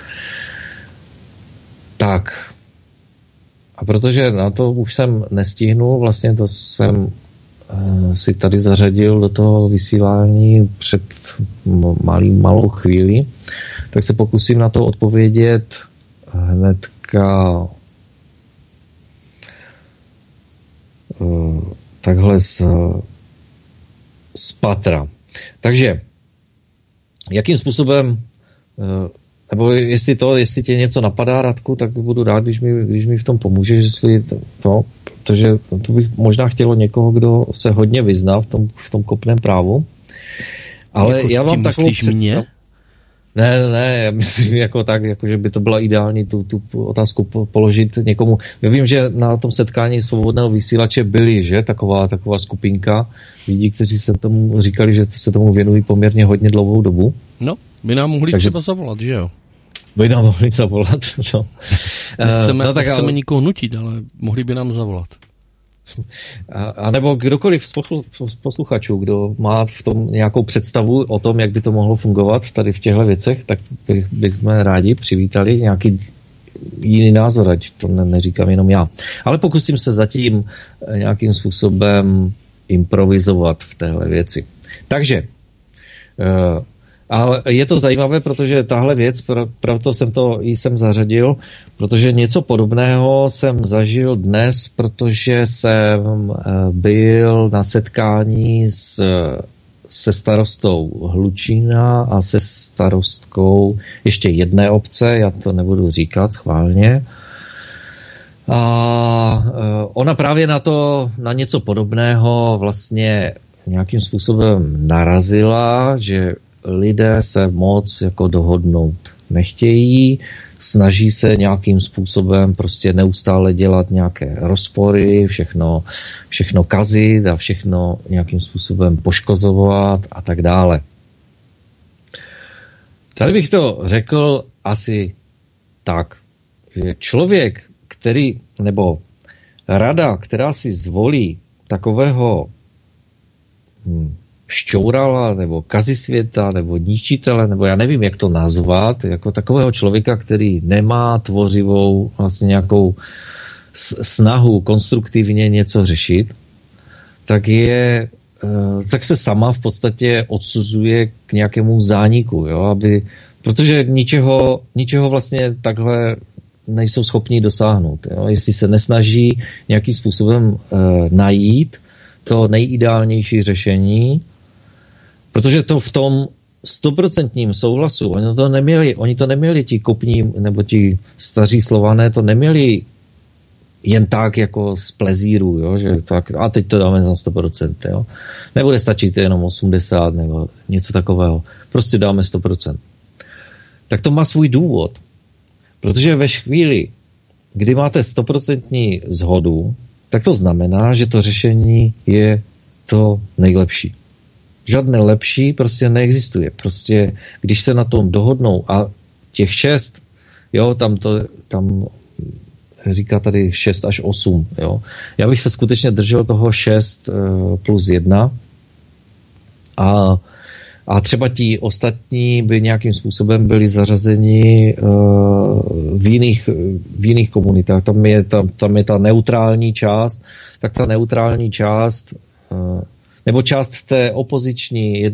Tak, a protože na to už jsem nestihnul, vlastně to jsem si tady zařadil do toho vysílání před malou chvíli, tak se pokusím na to odpovědět hnedka takhle z patra. Takže, jakým způsobem, nebo jestli tě něco napadá, Radku, tak budu rád, když mi v tom pomůžeš, jestli protože to bych možná chtělo někoho, kdo se hodně vyzná v tom kopném právu. Ale jako já vám takovou představu. Ne, já myslím jako tak, jako že by to byla ideální tu otázku položit někomu. Já vím, že na tom setkání svobodného vysílače byli, že, taková skupinka lidí, kteří se tomu říkali, že se tomu věnují poměrně hodně dlouhou dobu. No, by nám mohli třeba zavolat, že jo? By nám mohli zavolat, no. Nechceme nikoho nutit, ale mohli by nám zavolat. A nebo kdokoliv z posluchačů, kdo má v tom nějakou představu o tom, jak by to mohlo fungovat tady v těchto věcech, tak bychom rádi přivítali nějaký jiný názor, ať to neříkám jenom já. Ale pokusím se zatím nějakým způsobem improvizovat v téhle věci. Takže ale je to zajímavé, protože tahle věc, proto jsem zařadil, protože něco podobného jsem zažil dnes, protože jsem byl na setkání se starostou Hlučína a se starostkou ještě jedné obce, já to nebudu říkat schválně. A ona právě na něco podobného vlastně nějakým způsobem narazila, že lidé se moc jako dohodnout nechtějí, snaží se nějakým způsobem prostě neustále dělat nějaké rozpory, všechno kazit a všechno nějakým způsobem poškozovat a tak dále. Tady bych to řekl asi tak, že člověk, nebo rada, která si zvolí takového šťourala, nebo kazisvěta, nebo ničitele, nebo já nevím, jak to nazvat, jako takového člověka, který nemá tvořivou vlastně nějakou snahu konstruktivně něco řešit, tak se sama v podstatě odsuzuje k nějakému zániku, jo, protože ničeho vlastně takhle nejsou schopni dosáhnout. Jo. Jestli se nesnaží nějakým způsobem najít to nejideálnější řešení, protože to v tom 100% souhlasu, oni to neměli ti kopní, nebo ti staří Slované, to neměli jen tak jako z plezíru, jo, že tak, a teď to dáme za 100%, jo. Nebude stačit jenom 80 nebo něco takového. Prostě dáme 100%. Tak to má svůj důvod. Protože ve chvíli, kdy máte 100% shodu, tak to znamená, že to řešení je to nejlepší. Žádné lepší prostě neexistuje. Prostě, když se na tom dohodnou a těch 6, jo, tam říká tady 6 až 8, jo. Já bych se skutečně držel toho 6 plus 1 a třeba ti ostatní by nějakým způsobem byli zařazeni v jiných komunitách. Tam je ta neutrální část, tak ta neutrální část nebo část té opoziční,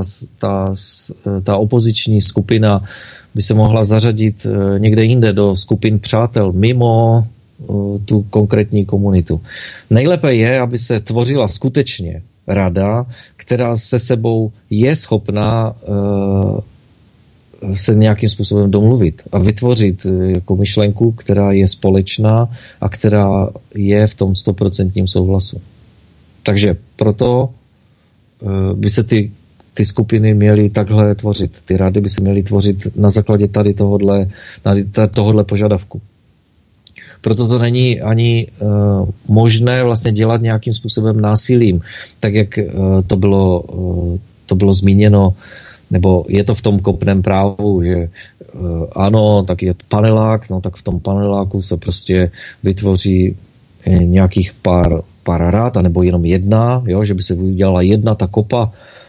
ta opoziční skupina by se mohla zařadit někde jinde do skupin přátel, mimo tu konkrétní komunitu. Nejlépe je, aby se tvořila skutečně rada, která se sebou je schopná se nějakým způsobem domluvit a vytvořit jako myšlenku, která je společná a která je v tom 100% souhlasu. Takže proto by se ty skupiny měly takhle tvořit. Ty rady by se měly tvořit na základě tady tohodle požadavku. Proto to není ani možné vlastně dělat nějakým způsobem násilím, tak jak to bylo zmíněno, nebo je to v tom kopném právu, že ano, tak je panelák, no tak v tom paneláku se prostě vytvoří nějakých pár rád, nebo jenom jedna, jo, že by se udělala jedna ta kopa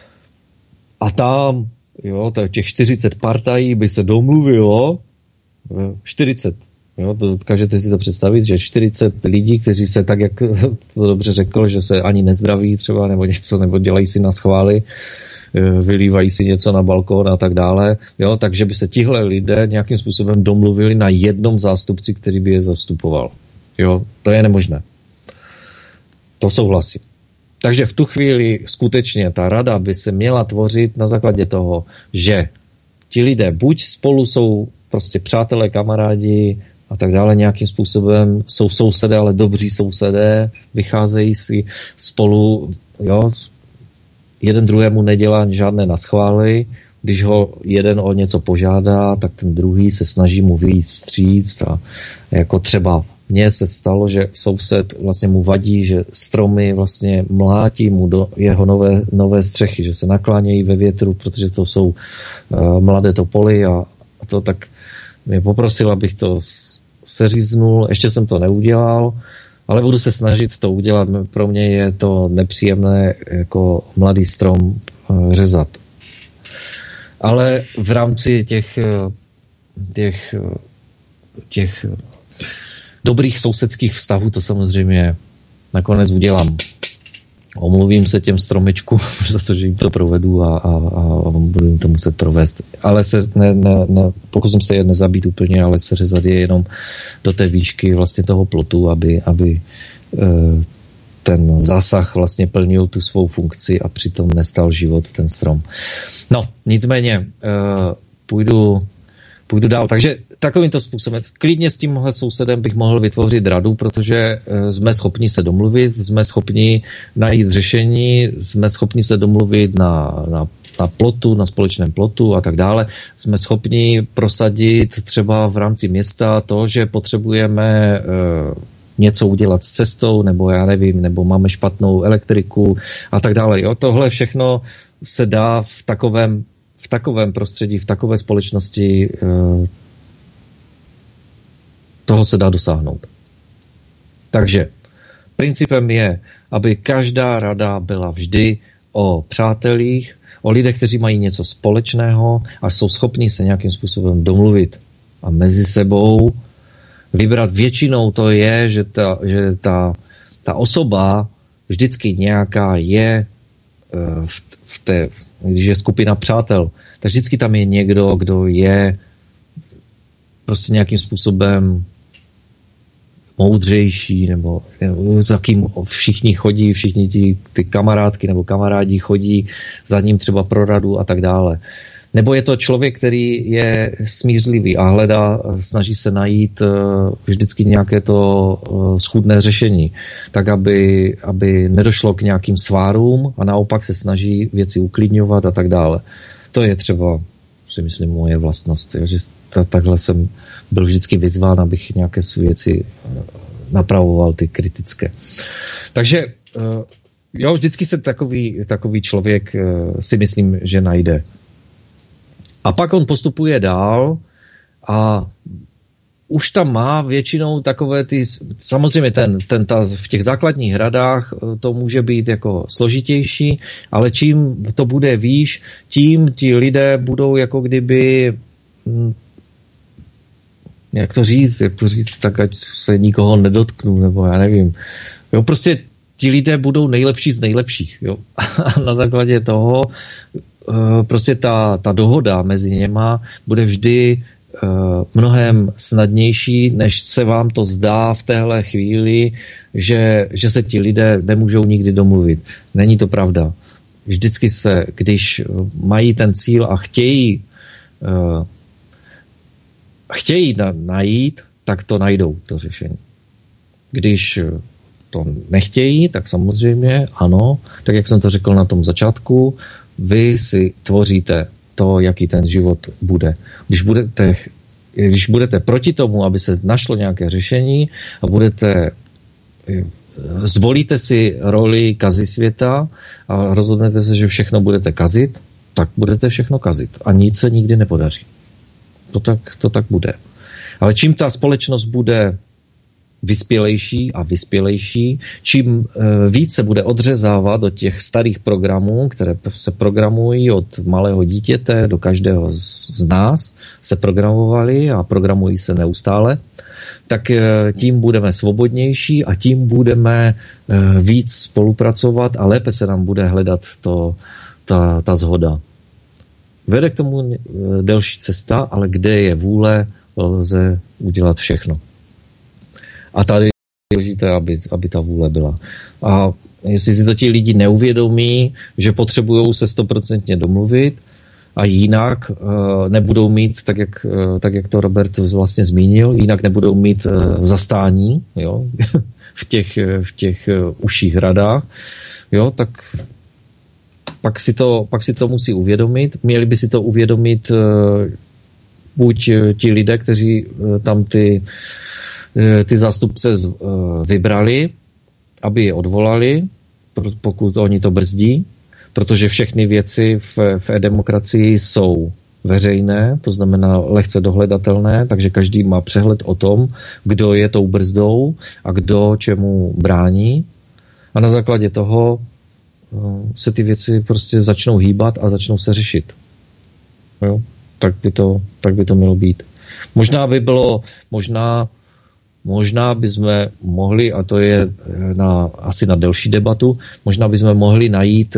a tam, jo, těch 40 partají by se domluvilo, 40. Jo, dokážete si to představit, že 40 lidí, kteří se tak, jak to dobře řekl, že se ani nezdraví třeba, nebo něco, nebo dělají si na schvály, vylívají si něco na balkón a tak dále, jo, takže by se tihle lidé nějakým způsobem domluvili na jednom zástupci, který by je zastupoval. Jo, to je nemožné. To souhlasím. Takže v tu chvíli skutečně ta rada by se měla tvořit na základě toho, že ti lidé buď spolu jsou prostě přátelé, kamarádi a tak dále, nějakým způsobem jsou sousedé, ale dobří sousedé, vycházejí si spolu, jo, jeden druhému nedělá žádné naschvály, když ho jeden o něco požádá, tak ten druhý se snaží mu vyjít vstříc a jako třeba mně se stalo, že soused vlastně mu vadí, že stromy vlastně mlátí mu do jeho nové střechy, že se naklánějí ve větru, protože to jsou mladé topoly a to tak mě poprosil, abych to seříznul. Ještě jsem to neudělal, ale budu se snažit to udělat. Pro mě je to nepříjemné jako mladý strom řezat. Ale v rámci těch dobrých sousedských vztahů to samozřejmě nakonec udělám. Omluvím se těm stromečkům, protože jim to provedu a budu jim to muset provést. Ale pokusím se je nezabít úplně, ale seřezat je jenom do té výšky vlastně toho plotu, aby ten zásah vlastně plnil tu svou funkci a přitom nestal život ten strom. No, nicméně půjdu půjdu dál. Takže takovýmto způsobem, klidně s tímhle sousedem bych mohl vytvořit radu, protože jsme schopni se domluvit, jsme schopni najít řešení, jsme schopni se domluvit na plotu, na společném plotu a tak dále. Jsme schopni prosadit třeba v rámci města to, že potřebujeme něco udělat s cestou, nebo já nevím, nebo máme špatnou elektriku a tak dále. Jo, tohle všechno se dá v takovém prostředí, v takové společnosti toho se dá dosáhnout. Takže principem je, aby každá rada byla vždy o přátelích, o lidech, kteří mají něco společného a jsou schopni se nějakým způsobem domluvit a mezi sebou vybrat. Většinou to je, že ta osoba vždycky nějaká je když je skupina přátel, tak vždycky tam je někdo, kdo je prostě nějakým způsobem moudřejší, nebo za kým všichni chodí, všichni ty kamarádky nebo kamarádi chodí za ním třeba pro radu a tak dále. Nebo je to člověk, který je smířlivý a snaží se najít vždycky nějaké to schůdné řešení, tak aby nedošlo k nějakým svárům a naopak se snaží věci uklidňovat a tak dále. To je třeba, si myslím, moje vlastnost, že takhle jsem byl vždycky vyzván, abych nějaké věci napravoval, ty kritické. Takže jo, vždycky se takový člověk si myslím, že najde. A pak on postupuje dál a už tam má většinou takové samozřejmě v těch základních hradách to může být jako složitější, ale čím to bude výš, tím ti lidé budou jako kdyby, jak to říct, tak ať se nikoho nedotknu, nebo já nevím. Jo, prostě ti lidé budou nejlepší z nejlepších. Jo? A na základě toho prostě ta dohoda mezi něma bude vždy mnohem snadnější, než se vám to zdá v téhle chvíli, že se ti lidé nemůžou nikdy domluvit. Není to pravda. Vždycky když mají ten cíl a chtějí najít, tak to najdou, to řešení. Když to nechtějí, tak samozřejmě ano, tak jak jsem to řekl na tom začátku, vy si tvoříte to, jaký ten život bude. Když budete proti tomu, aby se našlo nějaké řešení a zvolíte si roli kazy světa a rozhodnete se, že všechno budete kazit, tak budete všechno kazit a nic se nikdy nepodaří. To tak bude. Ale čím ta společnost bude vyspělejší, čím víc se bude odřezávat do těch starých programů, které se programují od malého dítěte do každého z nás, se programovaly a programují se neustále, tak tím budeme svobodnější a tím budeme víc spolupracovat a lépe se nám bude hledat ta shoda. Vede k tomu delší cesta, ale kde je vůle, lze udělat všechno. A tady je důležité, aby ta vůle byla. A jestli si to ti lidi neuvědomí, že potřebují se 100% domluvit a jinak nebudou mít, tak jak to Robert vlastně zmínil, jinak nebudou mít zastání, jo, v těch užších radách, jo, tak pak si to musí uvědomit. Měli by si to uvědomit buď ti lidé, kteří tam ty zástupce vybrali, aby je odvolali, pokud oni to brzdí, protože všechny věci v e-demokracii jsou veřejné, to znamená lehce dohledatelné, takže každý má přehled o tom, kdo je tou brzdou a kdo čemu brání. A na základě toho se ty věci prostě začnou hýbat a začnou se řešit. Jo? Tak by to mělo být. Možná bychom mohli, a to je asi na delší debatu, možná bychom mohli najít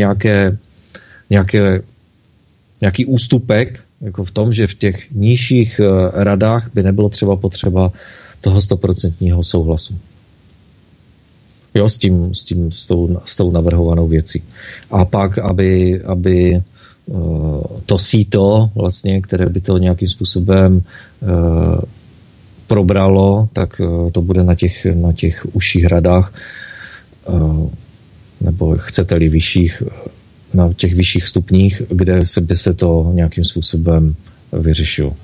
nějaký ústupek, jako v tom, že v těch nižších radách by nebylo třeba potřeba toho 100% souhlasu. Jo, s tou navrhovanou věcí. A pak, aby to síto, vlastně, které by to nějakým způsobem probralo, tak to bude na těch užších radách, nebo chcete-li vyšších, na těch vyšších stupních, kde by se to nějakým způsobem vyřešilo.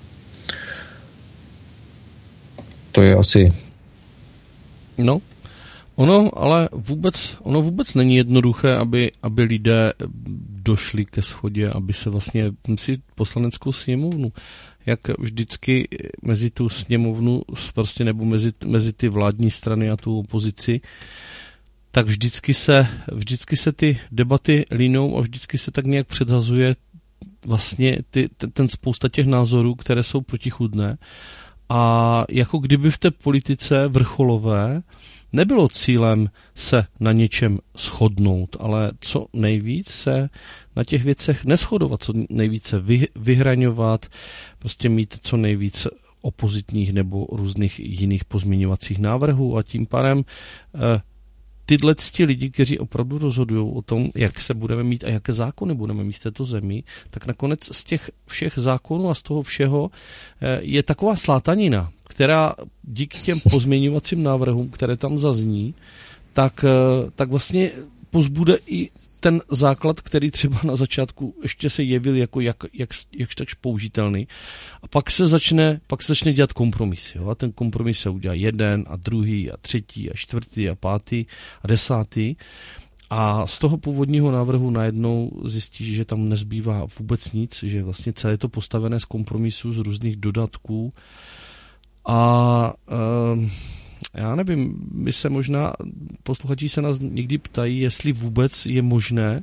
To je asi... No, ono vůbec není jednoduché, aby lidé došli ke shodě, aby se vlastně si poslaneckou sněmovnu, jak vždycky mezi tu sněmovnu, prostě nebo mezi ty vládní strany a tu opozici, tak vždycky se ty debaty línou a vždycky se tak nějak předhazuje vlastně ten spousta těch názorů, které jsou protichůdné. A jako kdyby v té politice vrcholové nebylo cílem se na něčem shodnout, ale co nejvíc se na těch věcech neshodovat, co nejvíce vyhraňovat, prostě mít co nejvíc opozitních nebo různých jiných pozměňovacích návrhů a tím pádem tyhle lidi, kteří opravdu rozhodují o tom, jak se budeme mít a jaké zákony budeme mít v této zemi, tak nakonec z těch všech zákonů a z toho všeho je taková slátanina, která díky těm pozměňovacím návrhům, které tam zazní, tak vlastně pozbude i ten základ, který třeba na začátku ještě se jevil jako jakž tak použitelný. A pak se začne dělat kompromis. Jo? A ten kompromis se udělá jeden a druhý a třetí a čtvrtý a pátý a desátý. A z toho původního návrhu najednou zjistí, že tam nezbývá vůbec nic, že vlastně celé je to postavené z kompromisů, z různých dodatků. A já nevím, my se možná, posluchači se nás někdy ptají, jestli vůbec je možné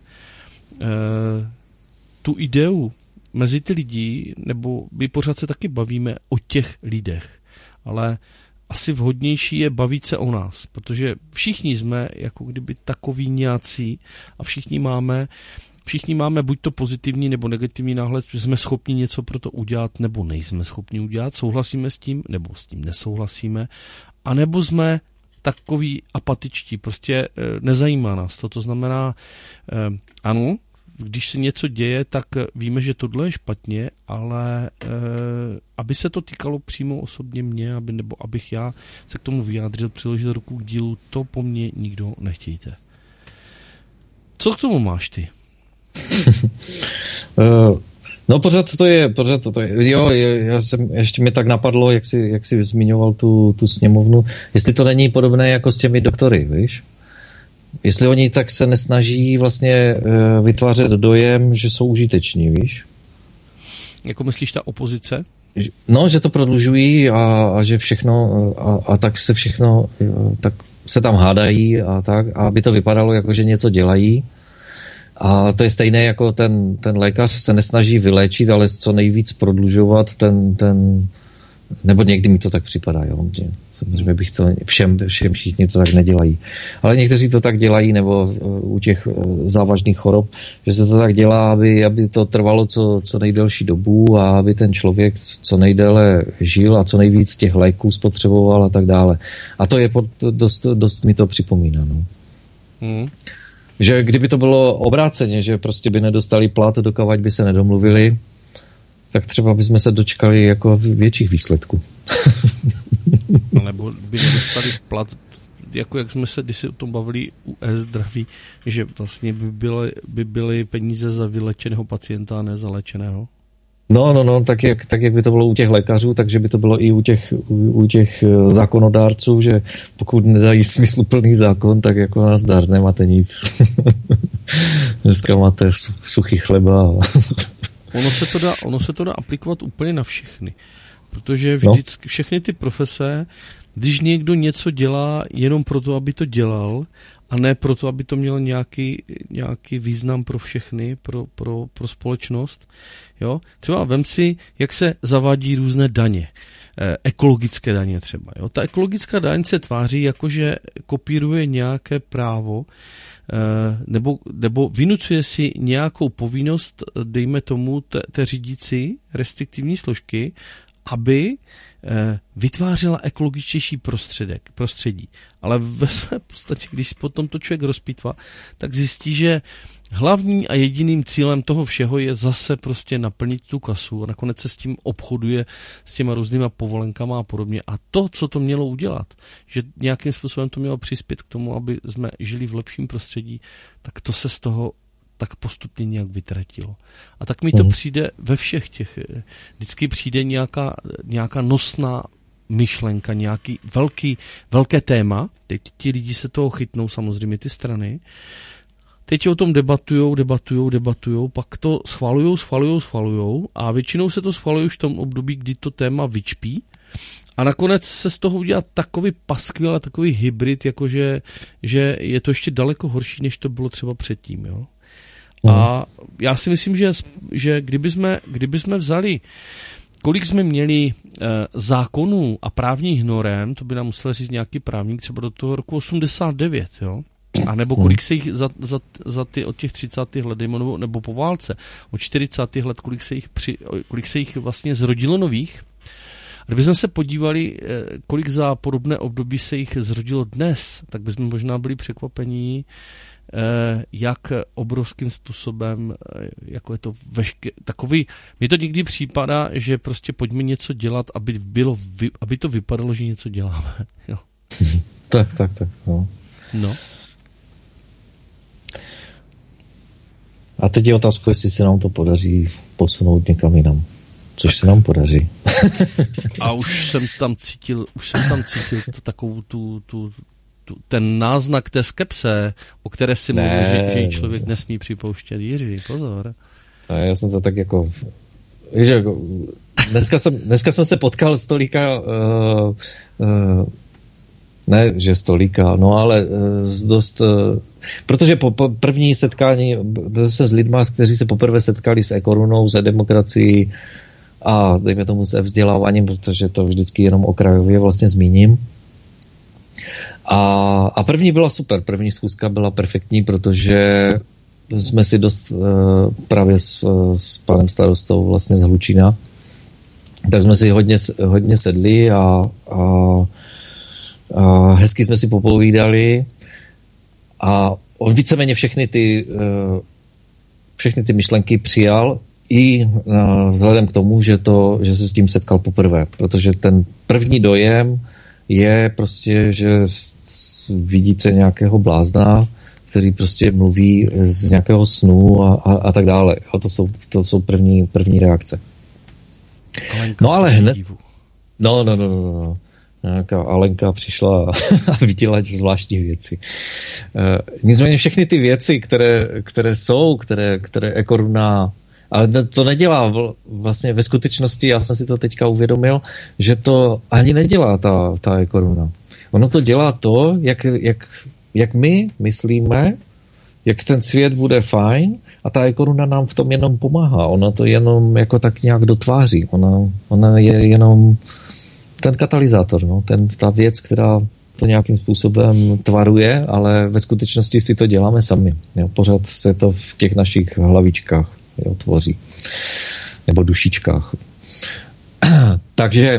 tu ideu mezi ty lidi, nebo my pořád se taky bavíme o těch lidech, ale asi vhodnější je bavit se o nás, protože všichni jsme jako kdyby takoví nějací a všichni máme buď to pozitivní nebo negativní náhled, že jsme schopni něco pro to udělat, nebo nejsme schopni udělat, souhlasíme s tím, nebo s tím nesouhlasíme, anebo jsme takový apatičtí, prostě nezajímá nás to. To znamená, ano, když se něco děje, tak víme, že tohle je špatně, ale aby se to týkalo přímo osobně mě, nebo abych já se k tomu vyjádřil, přiložil ruku k dílu, to po mně nikdo nechtějte. Co k tomu máš ty? No pořád to je. Jo, ještě mi tak napadlo, jak jsi zmiňoval tu sněmovnu, jestli to není podobné jako s těmi doktory, víš? Jestli oni tak se nesnaží vlastně vytvářet dojem, že jsou užiteční, víš? Jako myslíš ta opozice? No, že to prodlužují a že všechno a tak se všechno, tak se tam hádají a tak, a aby to vypadalo jako, že něco dělají. A to je stejné jako ten lékař se nesnaží vyléčit, ale co nejvíc prodlužovat ten nebo někdy mi to tak připadá, jo. Samozřejmě bych to všem všichni to tak nedělají. Ale někteří to tak dělají, nebo u těch závažných chorob, že se to tak dělá, aby to trvalo co nejdelší dobu a aby ten člověk co nejdéle žil a co nejvíc těch léků spotřeboval a tak dále. A to je dost mi to připomíná, no. Že kdyby to bylo obráceně, že prostě by nedostali plat, dokavať by se nedomluvili, tak třeba bychom se dočkali jako větších výsledků. Nebo by nedostali plat, jako jak jsme se, když se o tom bavili u e-zdraví, že vlastně by byly peníze za vylečeného pacienta a ne za léčeného. No, tak jak by to bylo u těch lékařů, takže by to bylo i u těch zákonodárců, že pokud nedají smysluplný zákon, tak jako nazdar, nemáte nic. Dneska máte suchý chleba. Ono se to dá aplikovat úplně na všechny, protože vždycky všechny ty profese, když někdo něco dělá jenom proto, aby to dělal, a ne proto, aby to mělo nějaký význam pro všechny, pro společnost. Jo? Třeba vem si, jak se zavádí různé daně. Ekologické daně třeba. Jo? Ta ekologická daň se tváří jako, že kopíruje nějaké právo nebo vynucuje si nějakou povinnost, dejme tomu, té řídící restriktivní složky, aby vytvářela ekologičtější prostředí. Ale ve své podstatě, když potom to člověk rozpítvá, tak zjistí, že hlavní a jediným cílem toho všeho je zase prostě naplnit tu kasu a nakonec se s tím obchoduje s těma různýma povolenkama a podobně. A to, co to mělo udělat, že nějakým způsobem to mělo přispět k tomu, aby jsme žili v lepším prostředí, tak to se z toho tak postupně nějak vytratilo. A tak mi to přijde ve všech těch, vždycky přijde nějaká nosná myšlenka, nějaký velké téma, teď ti lidi se toho chytnou, samozřejmě ty strany, teď o tom debatujou, pak to schvalujou a většinou se to schvaluje už v tom období, kdy to téma vyčpí a nakonec se z toho udělá takový paskvil a takový hybrid, jakože že je to ještě daleko horší, než to bylo třeba předtím, jo. A já si myslím, že kdyby jsme vzali, kolik jsme měli zákonů a právních norem, to by nám musel říct nějaký právník třeba do toho roku 89, jo? A nebo kolik se jich od těch 30. let, nebo po válce, od 40. let, kolik se jich vlastně zrodilo nových. A kdybychom se podívali, kolik za podobné období se jich zrodilo dnes, tak bychom možná byli překvapení, jak obrovským způsobem, jako je to takový, mně to někdy připadá, že prostě pojďme něco dělat, aby to vypadalo, že něco děláme. Jo. Tak. No. A teď je otázka, jestli se nám to podaří posunout někam jinam. Což se nám podaří. A už jsem tam cítil takovou ten náznak té skepse, o které si mluvil, že člověk nesmí připouštět. Jiří, pozor. A já jsem to tak jako... Že dneska jsem se potkal s tolika... ne, že z tolika, no ale z dost... protože po první setkání byl jsem s lidma, kteří se poprvé setkali s e-korunou, s demokracií a dejme tomu se vzděláváním, protože to vždycky jenom okrajově vlastně zmíním. A první byla super, první schůzka byla perfektní, protože jsme si dost právě s panem starostou vlastně z Hlučína, tak jsme si hodně sedli a hezky jsme si popovídali a on víceméně všechny ty myšlenky přijal i vzhledem k tomu, že se s tím setkal poprvé, protože ten první dojem je prostě, že vidíte nějakého blázna, který prostě mluví z nějakého snu a tak dále. A to jsou první reakce. Alenka, no ale hned... No. Nějaká Alenka přišla a viděla zvláštní věci. Nicméně všechny ty věci, které jsou, které e-koruna, ale to nedělá vlastně ve skutečnosti, já jsem si to teďka uvědomil, že to ani nedělá ta e-koruna. Ono to dělá to, jak my myslíme, jak ten svět bude fajn a ta e-koruna nám v tom jenom pomáhá. Ona to jenom jako tak nějak dotváří. Ona je jenom ten katalyzátor, no, ta věc, která to nějakým způsobem tvaruje, ale ve skutečnosti si to děláme sami. Jo. Pořád se to v těch našich hlavičkách tvoří. Nebo dušičkách. Takže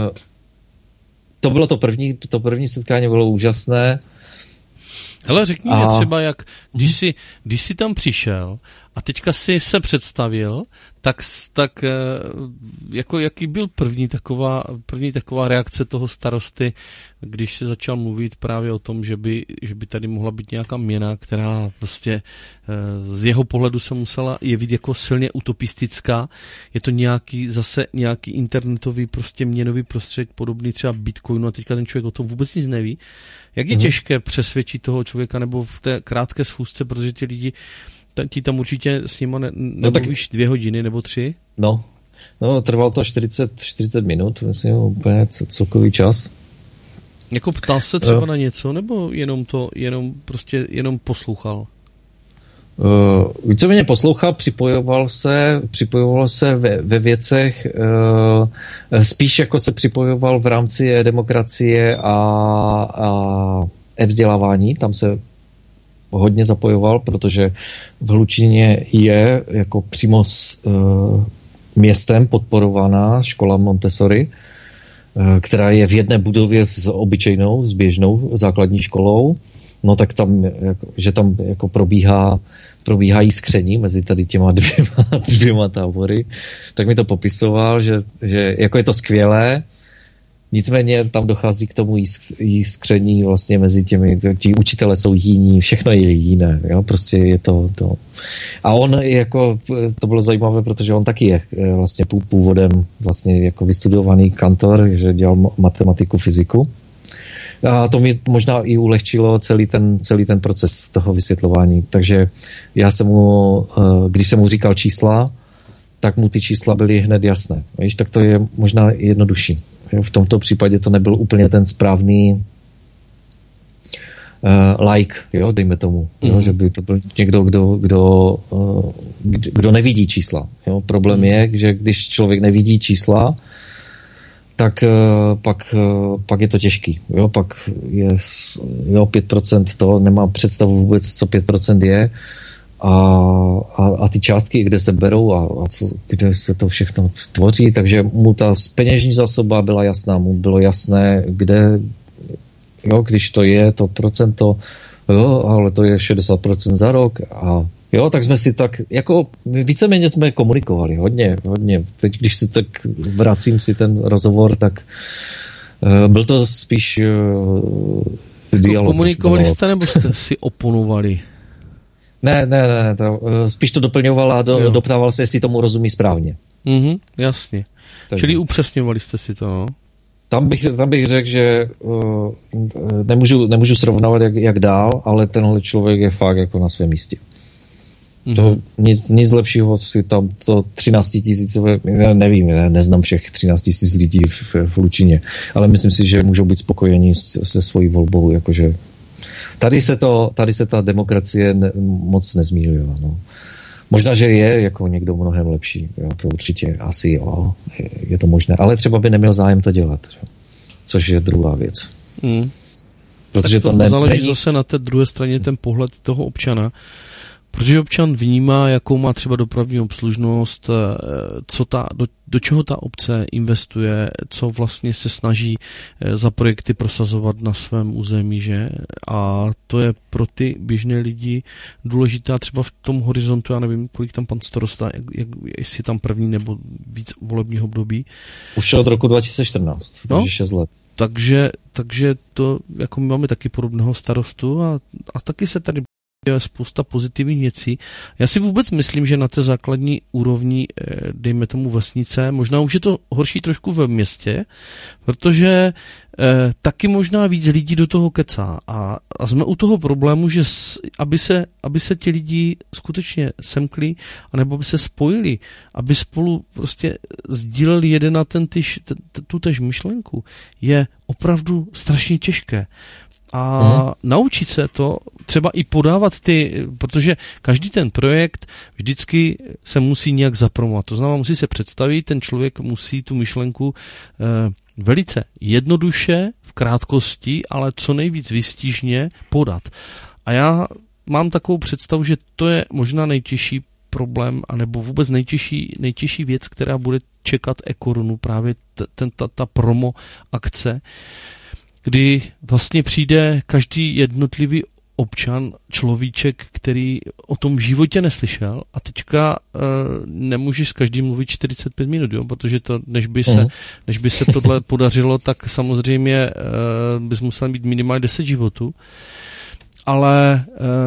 to bylo to první setkání bylo úžasné. Hele, řekni mi třeba, jak, když jsi tam přišel a teďka si se představil, tak jako jaký byl první taková reakce toho starosty, když se začal mluvit právě o tom, že by tady mohla být nějaká měna, která prostě z jeho pohledu se musela jevit jako silně utopistická. Je to nějaký internetový prostě měnový prostředek podobný třeba Bitcoinu a teďka ten člověk o tom vůbec nic neví. Jak je těžké přesvědčit toho člověka nebo v té krátké schůzce, protože ti lidi ti tam určitě s nima nemluvíš 2 hodiny nebo 3? No, trvalo to 40 minut, myslím, úplně celkový čas. Jako ptal se třeba na něco, nebo jenom poslouchal? Víceméně poslouchal, připojoval se ve věcech, spíš jako se připojoval v rámci demokracie a e-vzdělávání, tam se hodně zapojoval, protože v Hlučíně je jako přímo městem podporovaná škola Montessori, která je v jedné budově s obyčejnou, s běžnou základní školou, no tak tam, že tam jako probíhá jiskření mezi tady těma dvěma tábory, tak mi to popisoval, že jako je to skvělé, nicméně tam dochází k tomu jiskření vlastně mezi ti učitelé jsou jiní, všechno je jiné, jo? Prostě je to. A on jako, to bylo zajímavé, protože on taky je vlastně původem vlastně jako vystudovaný kantor, že dělal matematiku, fyziku. A to mi možná i ulehčilo celý ten proces toho vysvětlování. Takže já jsem mu, když jsem mu říkal čísla, tak mu ty čísla byly hned jasné. Víš, tak to je možná jednodušší. V tomto případě to nebyl úplně ten správný like, jo, dejme tomu. Jo, že by to byl někdo, kdo nevidí čísla. Jo. Problém je, že když člověk nevidí čísla, tak pak je to těžký. Jo, pak je 5% to, nemá představu vůbec, co 5% je a ty částky, kde se berou a kde se to všechno tvoří, takže mu ta peněžní zásoba byla jasná, mu bylo jasné, kde, jo, když to je to procento, jo, ale to je 60% za rok a jo, tak jsme si tak, jako víceméně jsme komunikovali hodně. Teď, když si tak vracím si ten rozhovor, tak byl to spíš dialog. Komunikovali jste, nebo jste si oponovali? Ne, spíš to doplňoval a doptával se, jestli tomu rozumí správně. Jasně. Takže. Čili upřesňovali jste si to, no? Tam bych řekl, že nemůžu srovnávat jak dál, ale tenhle člověk je fakt jako na svém místě. To nic lepšího si tam to 13 000, nevím, neznám všech 13 000 lidí v Lučíně, ale myslím si, že můžou být spokojení se svojí volbou, jakože tady se ta demokracie moc nezmílila, no. Možná, že je jako někdo mnohem lepší, jo, to určitě asi jo, je to možné, ale třeba by neměl zájem to dělat, jo, což je druhá věc. Protože to záleží zase na té druhé straně ten pohled toho občana, protože občan vnímá, jakou má třeba dopravní obslužnost, do čeho ta obce investuje, co vlastně se snaží za projekty prosazovat na svém území, že? A to je pro ty běžné lidi důležité třeba v tom horizontu, já nevím, kolik tam pan starosta, jestli tam první nebo víc volebního období. Už od roku 2014, takže 6 let. Takže to, jako my máme taky podobného starostu a taky se tady je spousta pozitivních věcí. Já si vůbec myslím, že na té základní úrovni, dejme tomu vesnice, možná už je to horší trošku ve městě, protože taky možná víc lidí do toho kecá a jsme u toho problému, že aby se ti lidi skutečně semkli, anebo aby se spojili, aby spolu prostě sdíleli jeden na tutéž myšlenku, je opravdu strašně těžké. A naučit se to, třeba i podávat protože každý ten projekt vždycky se musí nějak zapromovat. To znamená, musí se představit, ten člověk musí tu myšlenku velice jednoduše, v krátkosti, ale co nejvíc výstižně podat. A já mám takovou představu, že to je možná nejtěžší problém, anebo vůbec nejtěžší věc, která bude čekat eKorunu, právě ta promo akce, kdy vlastně přijde každý jednotlivý občan, človíček, který o tom v životě neslyšel a teďka nemůžeš s každým mluvit 45 minut, jo? Protože to, než by se tohle podařilo, tak samozřejmě bys musel mít minimálně 10 životů, ale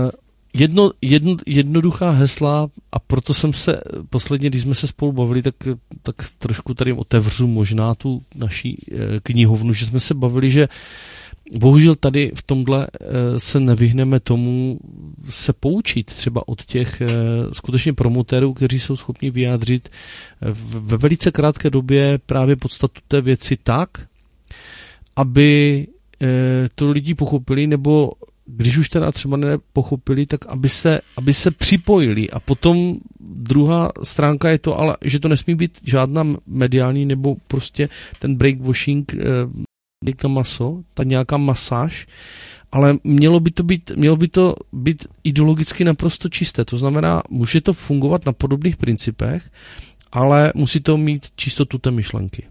jednoduchá hesla a proto jsem se posledně, když jsme se spolu bavili, tak trošku tady otevřu možná tu naší knihovnu, že jsme se bavili, že bohužel tady v tomhle se nevyhneme tomu se poučit třeba od těch skutečně promotérů, kteří jsou schopni vyjádřit ve velice krátké době právě podstatu té věci tak, aby to lidi pochopili, nebo když už teda třeba nepochopili, tak aby se připojili. A potom druhá stránka je to, ale že to nesmí být žádná mediální nebo prostě ten breakwashing na maso, ta nějaká masáž, ale mělo by to být ideologicky naprosto čisté. To znamená, může to fungovat na podobných principech, ale musí to mít čistotu té myšlenky.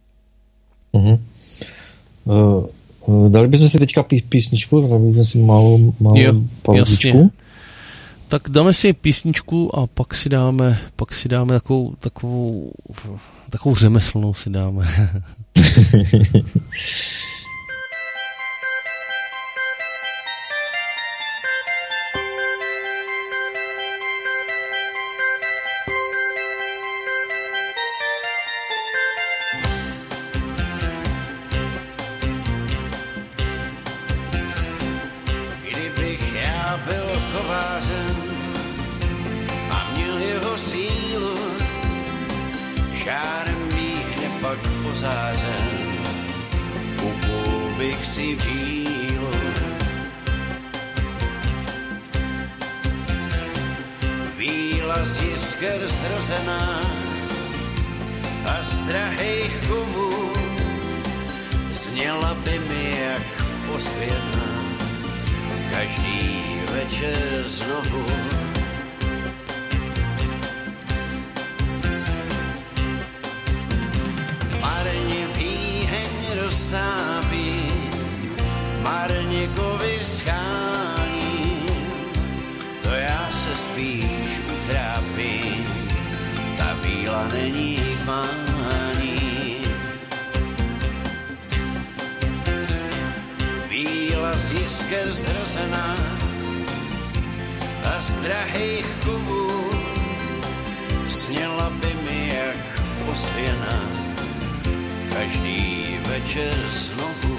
Dali bychom si teďka písničku, dali bychom si malou pauzičku. Tak dáme si písničku a pak si dáme takovou řemeslnou si dáme. A z drahých kovů zněla by mi jak ozvěna každý večer znovu. Marně výheň roztápí, marně kovy schání, to já se spíš utrápím, ta víla není mání. Víla z jisker zrozená a z drahých kovů zněla by mi jak ozvěna každý večer znovu.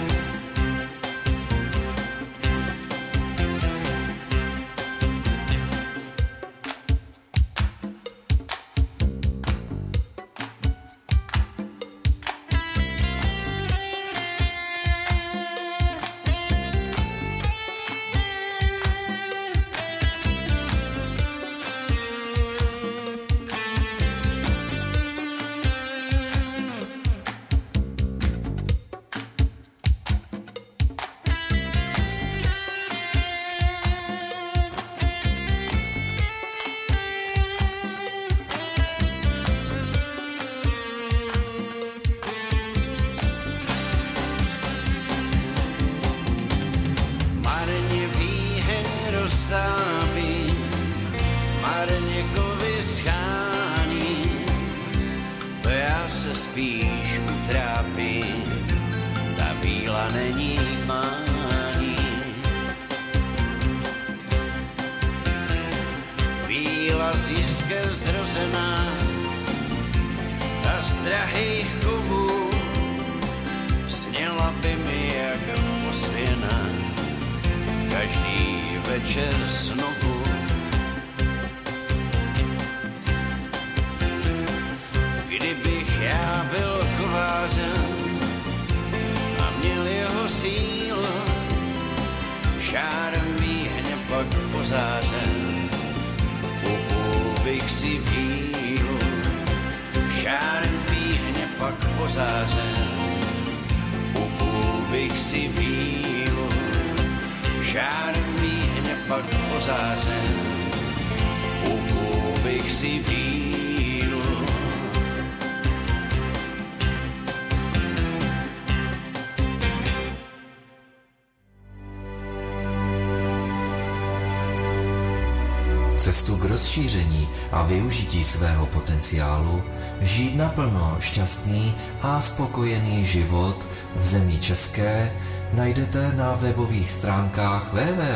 Cestu k rozšíření a využití svého potenciálu, žít naplno šťastný a spokojený život v zemi české najdete na webových stránkách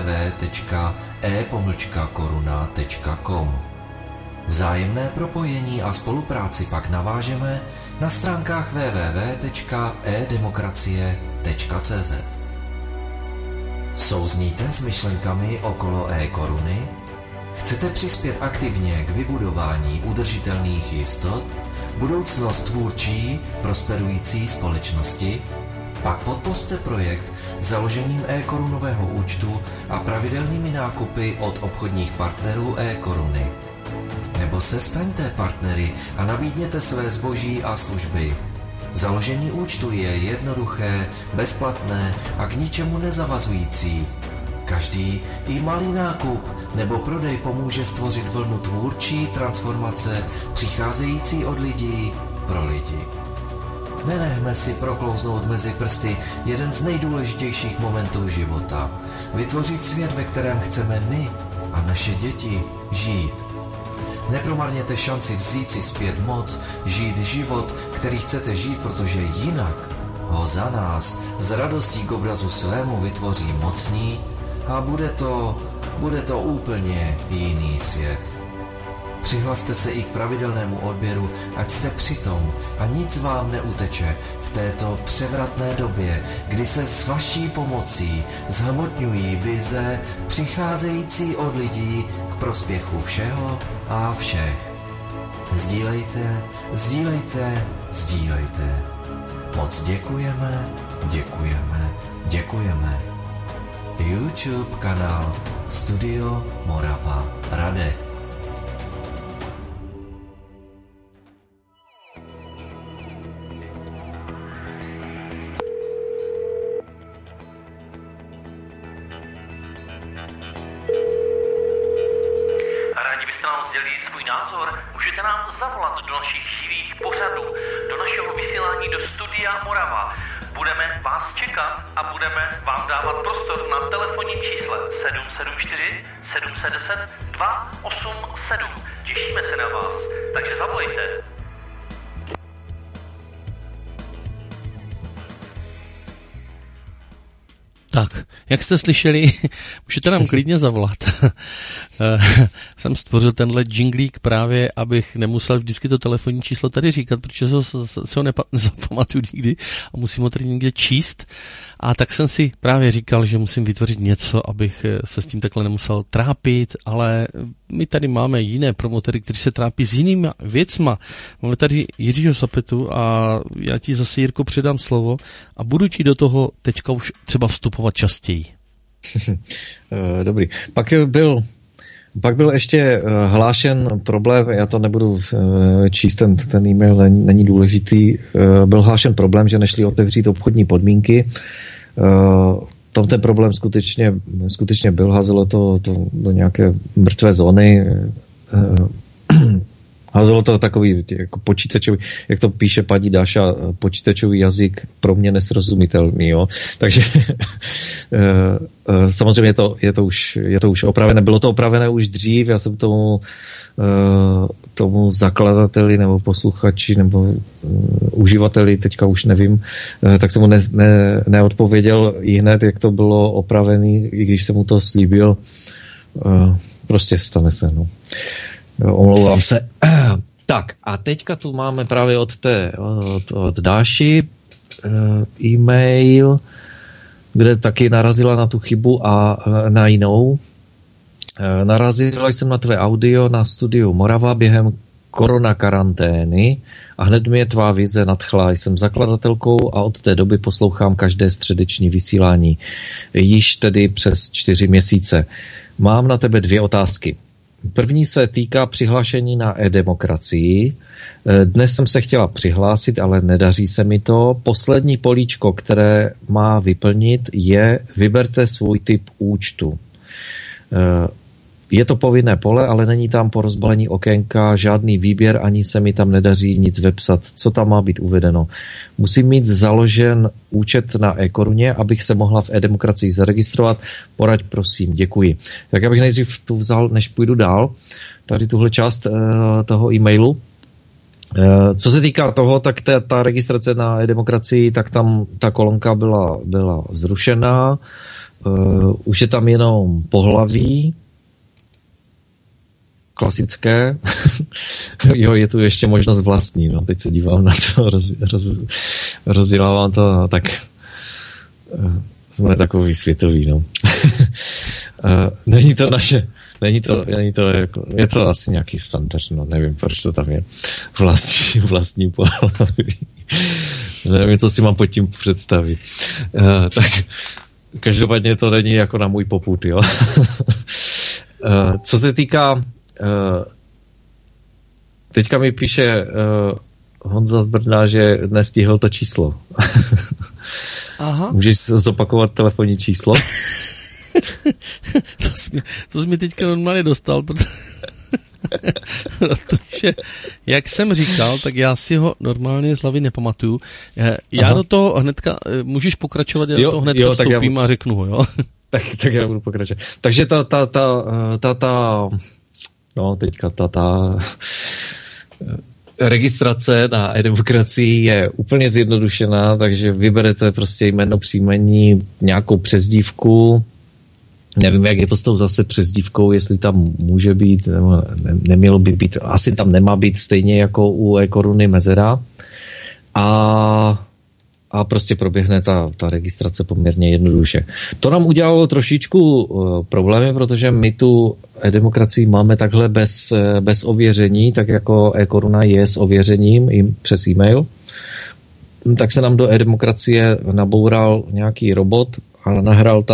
www.e-koruna.com. Vzájemné propojení a spolupráci pak navážeme na stránkách www.edemokracie.cz. Souzníte s myšlenkami okolo e-koruny? Chcete přispět aktivně k vybudování udržitelných jistot, budoucnost tvůrčí, prosperující společnosti? Pak podpořte projekt založením e-korunového účtu a pravidelnými nákupy od obchodních partnerů e-koruny. Nebo se staňte partnery a nabídněte své zboží a služby. Založení účtu je jednoduché, bezplatné a k ničemu nezavazující. Každý, i malý nákup nebo prodej pomůže stvořit vlnu tvůrčí transformace přicházející od lidí pro lidi. Nenechme si proklouznout mezi prsty jeden z nejdůležitějších momentů života. Vytvořit svět, ve kterém chceme my a naše děti žít. Nepromarněte šanci vzít si zpět moc, žít život, který chcete žít, protože jinak ho za nás s radostí k obrazu svému vytvoří mocný a bude to úplně jiný svět. Přihlaste se i k pravidelnému odběru, ať jste přitom a nic vám neuteče v této převratné době, kdy se s vaší pomocí zhmotňují vize přicházející od lidí k prospěchu všeho a všech. Sdílejte, sdílejte, sdílejte. Moc děkujeme, děkujeme, děkujeme. YouTube kanál Studio Morava Radek. Rádi byste nám sdělili svůj názor? Můžete nám zavolat do našich živých pořadů, do našeho vysílání do Studia Morava. Budeme vás čekat a budeme vám dávat prostor na telefonním čísle 774 710 287. Těšíme se na vás, takže zavolejte. Tak, jak jste slyšeli, můžete nám klidně zavolat. Jsem stvořil tenhle jinglík právě, abych nemusel vždycky to telefonní číslo tady říkat, protože se ho nezapamatuju nikdy a musím ho tady někde číst. A tak jsem si právě říkal, že musím vytvořit něco, abych se s tím takhle nemusel trápit, ale my tady máme jiné promotory, kteří se trápí s jinými věcma. Máme tady Jiřího Sapetu a já ti zase, Jirko, předám slovo a budu ti do toho teďka už třeba vstupovat častěji. Dobrý. Pak byl ještě hlášen problém, já to nebudu číst, ten e-mail není důležitý, byl hlášen problém, že nešli otevřít obchodní podmínky. Tam ten problém skutečně byl, házelo to do nějaké mrtvé zóny, házelo to takový jako počítačový, jak to píše paní Dáša, počítačový jazyk pro mě nesrozumitelný, jo. Takže samozřejmě je to už opravené, bylo to opravené už dřív, já jsem tomu zakladateli nebo posluchači nebo uživateli, teďka už nevím, tak jsem mu neodpověděl i hned, jak to bylo opravený, i když jsem mu to slíbil. Prostě stane se, no. Omlouvám se. Tak, a teďka tu máme právě od Dáši e-mail, kde taky narazila na tu chybu a na jinou. Narazila jsem na tvé audio na Studiu Morava během koronakarantény a hned mě tvá vize nadchla. Jsem zakladatelkou a od té doby poslouchám každé středeční vysílání. Již tedy přes 4 měsíce. Mám na tebe 2 otázky. První se týká přihlášení na e-demokracii. Dnes jsem se chtěla přihlásit, ale nedaří se mi to. Poslední políčko, které má vyplnit, je vyberte svůj typ účtu. Je to povinné pole, ale není tam po rozbalení okénka žádný výběr, ani se mi tam nedaří nic vepsat. Co tam má být uvedeno? Musím mít založen účet na e-koruně, abych se mohla v e-demokracii zaregistrovat. Poraď, prosím, děkuji. Tak já bych nejdřív tu vzal, než půjdu dál, tady tuhle část toho e-mailu. Co se týká toho, tak ta registrace na e-demokracii, tak tam ta kolonka byla zrušená. Už je tam jenom pohlaví, klasické. Jo, je tu ještě možnost vlastní, no, teď se dívám na to, rozdělávám to, tak jsme takový světoví, no. Není to jako, je to asi nějaký standard, no, nevím, proč to tam je vlastní pohlaví. Nevím, co si mám pod tím představit. Tak každopádně to není jako na můj popud, jo. Co se týká teďka mi píše Honza z Brna, že nestihl to číslo. Aha. Můžeš zopakovat telefonní číslo? To jsi mi teďka normálně dostal, protože, jak jsem říkal, tak já si ho normálně z hlavy nepamatuju. Já do toho hnedka, můžeš pokračovat, já do toho hnedka vstoupím a řeknu ho, jo? Tak já budu pokračovat. Takže ta registrace na e-demokracii je úplně zjednodušená, takže vyberete prostě jméno, příjmení, nějakou přezdívku. Nevím, jak je to s tou zase přezdívkou, jestli tam může být, nemělo by být, asi tam nemá být stejně jako u e-koruny mezera. A prostě proběhne ta registrace poměrně jednoduše. To nám udělalo trošičku problémy, protože my tu e-demokracii máme takhle bez ověření, tak jako e-koruna je s ověřením i přes e-mail. Tak se nám do e-demokracie naboural nějaký robot a nahrál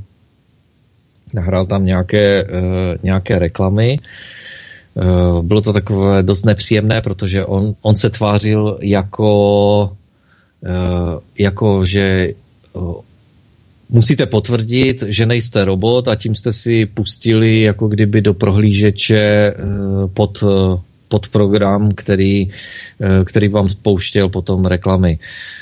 tam nějaké reklamy. Bylo to takové dost nepříjemné, protože on se tvářil jako že musíte potvrdit, že nejste robot, a tím jste si pustili jako kdyby do prohlížeče pod program, který vám spouštěl potom reklamy.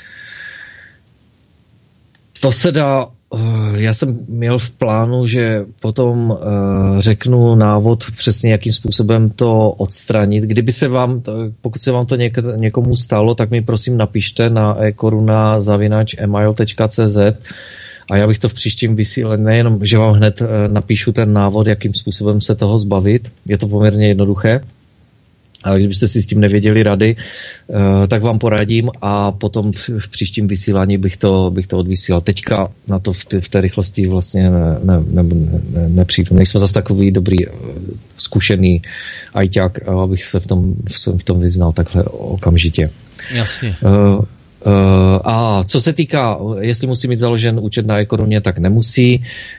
To se dá. Já jsem měl v plánu, že potom řeknu návod přesně, jakým způsobem to odstranit. Pokud se vám to někomu stalo, tak mi prosím napište na ekoruna@email.cz a já bych to v příštím vysílení, nejenom, že vám hned napíšu ten návod, jakým způsobem se toho zbavit. Je to poměrně jednoduché. Ale kdybyste si s tím nevěděli rady, tak vám poradím a potom v příštím vysílání bych to odvysílal. Teďka na to v té rychlosti vlastně nepřijdu. Nejsme zase takový dobrý, zkušený ajťák, abych se v tom vyznal takhle okamžitě. Jasně. A co se týká, jestli musí mít založen účet na e-koruně, tak nemusí.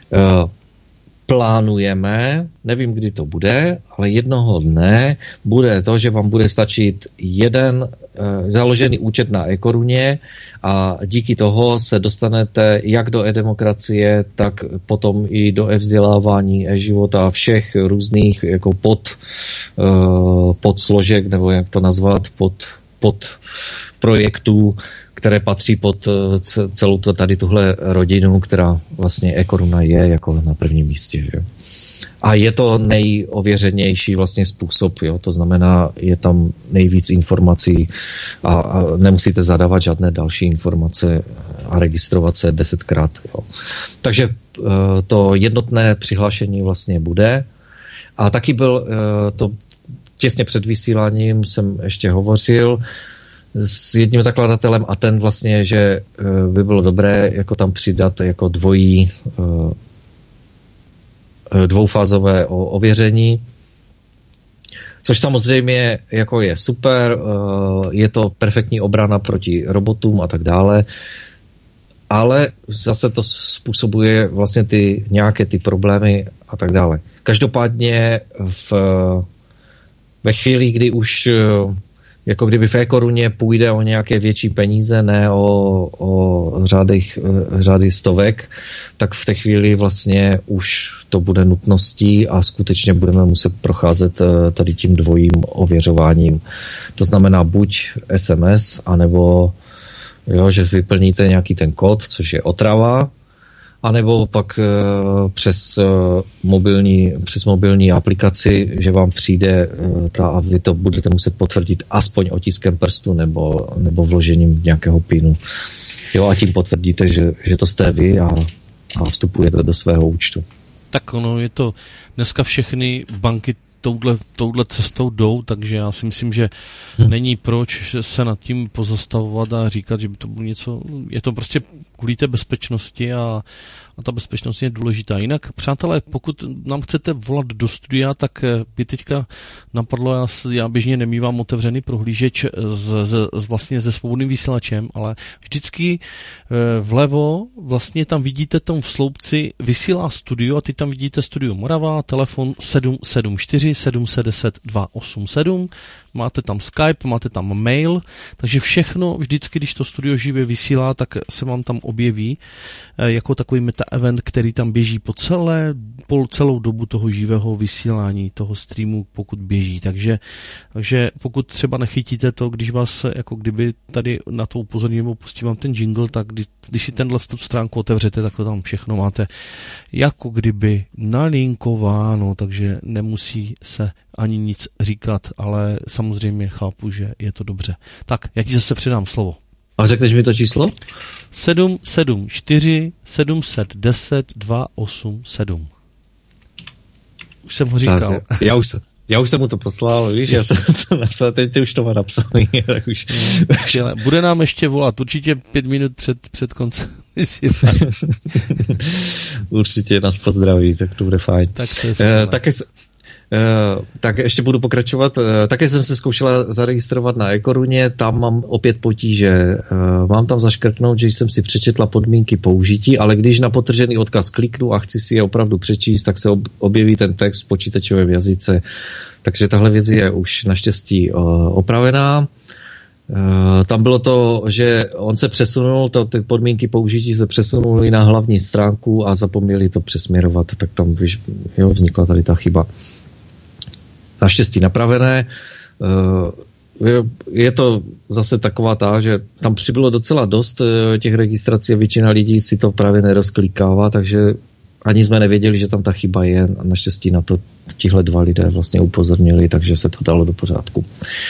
Plánujeme, nevím, kdy to bude, ale jednoho dne bude to, že vám bude stačit jeden založený účet na e-koruně a díky toho se dostanete jak do e-demokracie, tak potom i do e-vzdělávání, e-života a všech různých jako podsložek, nebo jak to nazvat, pod projektů, které patří pod celou tuhle rodinu, která vlastně e-koruna je jako na prvním místě. Že? A je to nejověřenější vlastně způsob, jo? To znamená, je tam nejvíc informací a nemusíte zadávat žádné další informace a registrovat se 10krát. Jo? Takže to jednotné přihlášení vlastně bude. A taky byl to těsně před vysíláním jsem ještě hovořil s jedním zakladatelem a ten vlastně, že by bylo dobré jako tam přidat jako dvoufázové ověření, což samozřejmě jako je super, je to perfektní obrana proti robotům a tak dále, ale zase to způsobuje vlastně nějaké ty problémy a tak dále. Každopádně ve chvíli, kdy už jako kdyby v e-koruně půjde o nějaké větší peníze, ne o řády stovek, tak v té chvíli vlastně už to bude nutností a skutečně budeme muset procházet tady tím dvojím ověřováním. To znamená buď SMS, anebo že vyplníte nějaký ten kód, což je otrava, anebo pak přes mobilní aplikaci, že vám přijde a vy to budete muset potvrdit aspoň otiskem prstu nebo vložením nějakého pinu. Jo, a tím potvrdíte, že to jste vy a vstupujete do svého účtu. Tak ono je to, dneska všechny banky touhle cestou jdou, takže já si myslím, že není proč se nad tím pozastavovat a říkat, že by to bylo něco, je to prostě kvůli té bezpečnosti a ta bezpečnost je důležitá. Jinak, přátelé, pokud nám chcete volat do studia, tak by teďka napadlo, já běžně nemývám otevřený prohlížeč vlastně se svobodným vysílačem, ale vždycky vlevo vlastně tam vidíte tom v sloupci vysílá studio a ty tam vidíte Studio Morava, telefon 774 710 287, máte tam Skype, máte tam mail, takže všechno vždycky, když to studio živě vysílá, tak se vám tam objeví jako takový meta-event, který tam běží po celou dobu toho živého vysílání, toho streamu, pokud běží. Takže pokud třeba nechytíte to, když vás jako kdyby tady na to upozorním nebo pustím vám ten jingle, tak když si tenhle stránku otevřete, tak to tam všechno máte jako kdyby nalinkováno, takže nemusí se ani nic říkat, ale samozřejmě chápu, že je to dobře. Tak, já ti zase předám slovo. A řekneš mi to číslo? 774 710 287. Už jsem ho říkal. Tak, já už jsem mu to poslal, víš, já jsem to napsal, teď ty už to má napsaný. Tak už. Bude nám ještě volat, určitě 5 minut před koncem. Určitě nás pozdraví, tak to bude fajn. Tak to je tak ještě budu pokračovat. Také jsem se zkoušela zaregistrovat na eKoruně, tam mám opět potíže. Mám tam zaškrtnout, že jsem si přečetla podmínky použití, ale když na potržený odkaz kliknu a chci si je opravdu přečíst, tak se objeví ten text v počítačovém jazyce. Takže tahle věc je už naštěstí opravená. Tam bylo to, že on se přesunul, ty podmínky použití se přesunuly na hlavní stránku a zapomněli to přesměrovat, tak tam vznikla tady ta chyba. Naštěstí napravené. Je to zase taková že tam přibylo docela dost těch registrací a většina lidí si to právě nerozklikává, takže ani jsme nevěděli, že tam ta chyba je a naštěstí na to tihle 2 lidé vlastně upozornili, takže se to dalo do pořádku.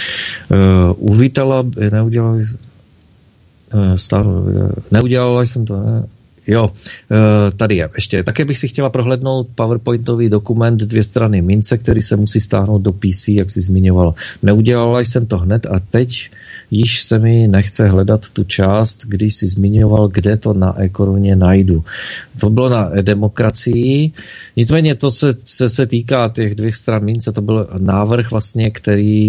Neudělala jsem to, ne? Jo, tady je ještě. Také bych si chtěla prohlédnout PowerPointový dokument 2 strany mince, který se musí stáhnout do PC, jak jsi zmiňoval. Neudělala jsem to hned a teď již se mi nechce hledat tu část, když jsi zmiňoval, kde to na eKoruně najdu. To bylo na demokracii. Nicméně to, co se týká těch 2 stran mince, to byl návrh vlastně, který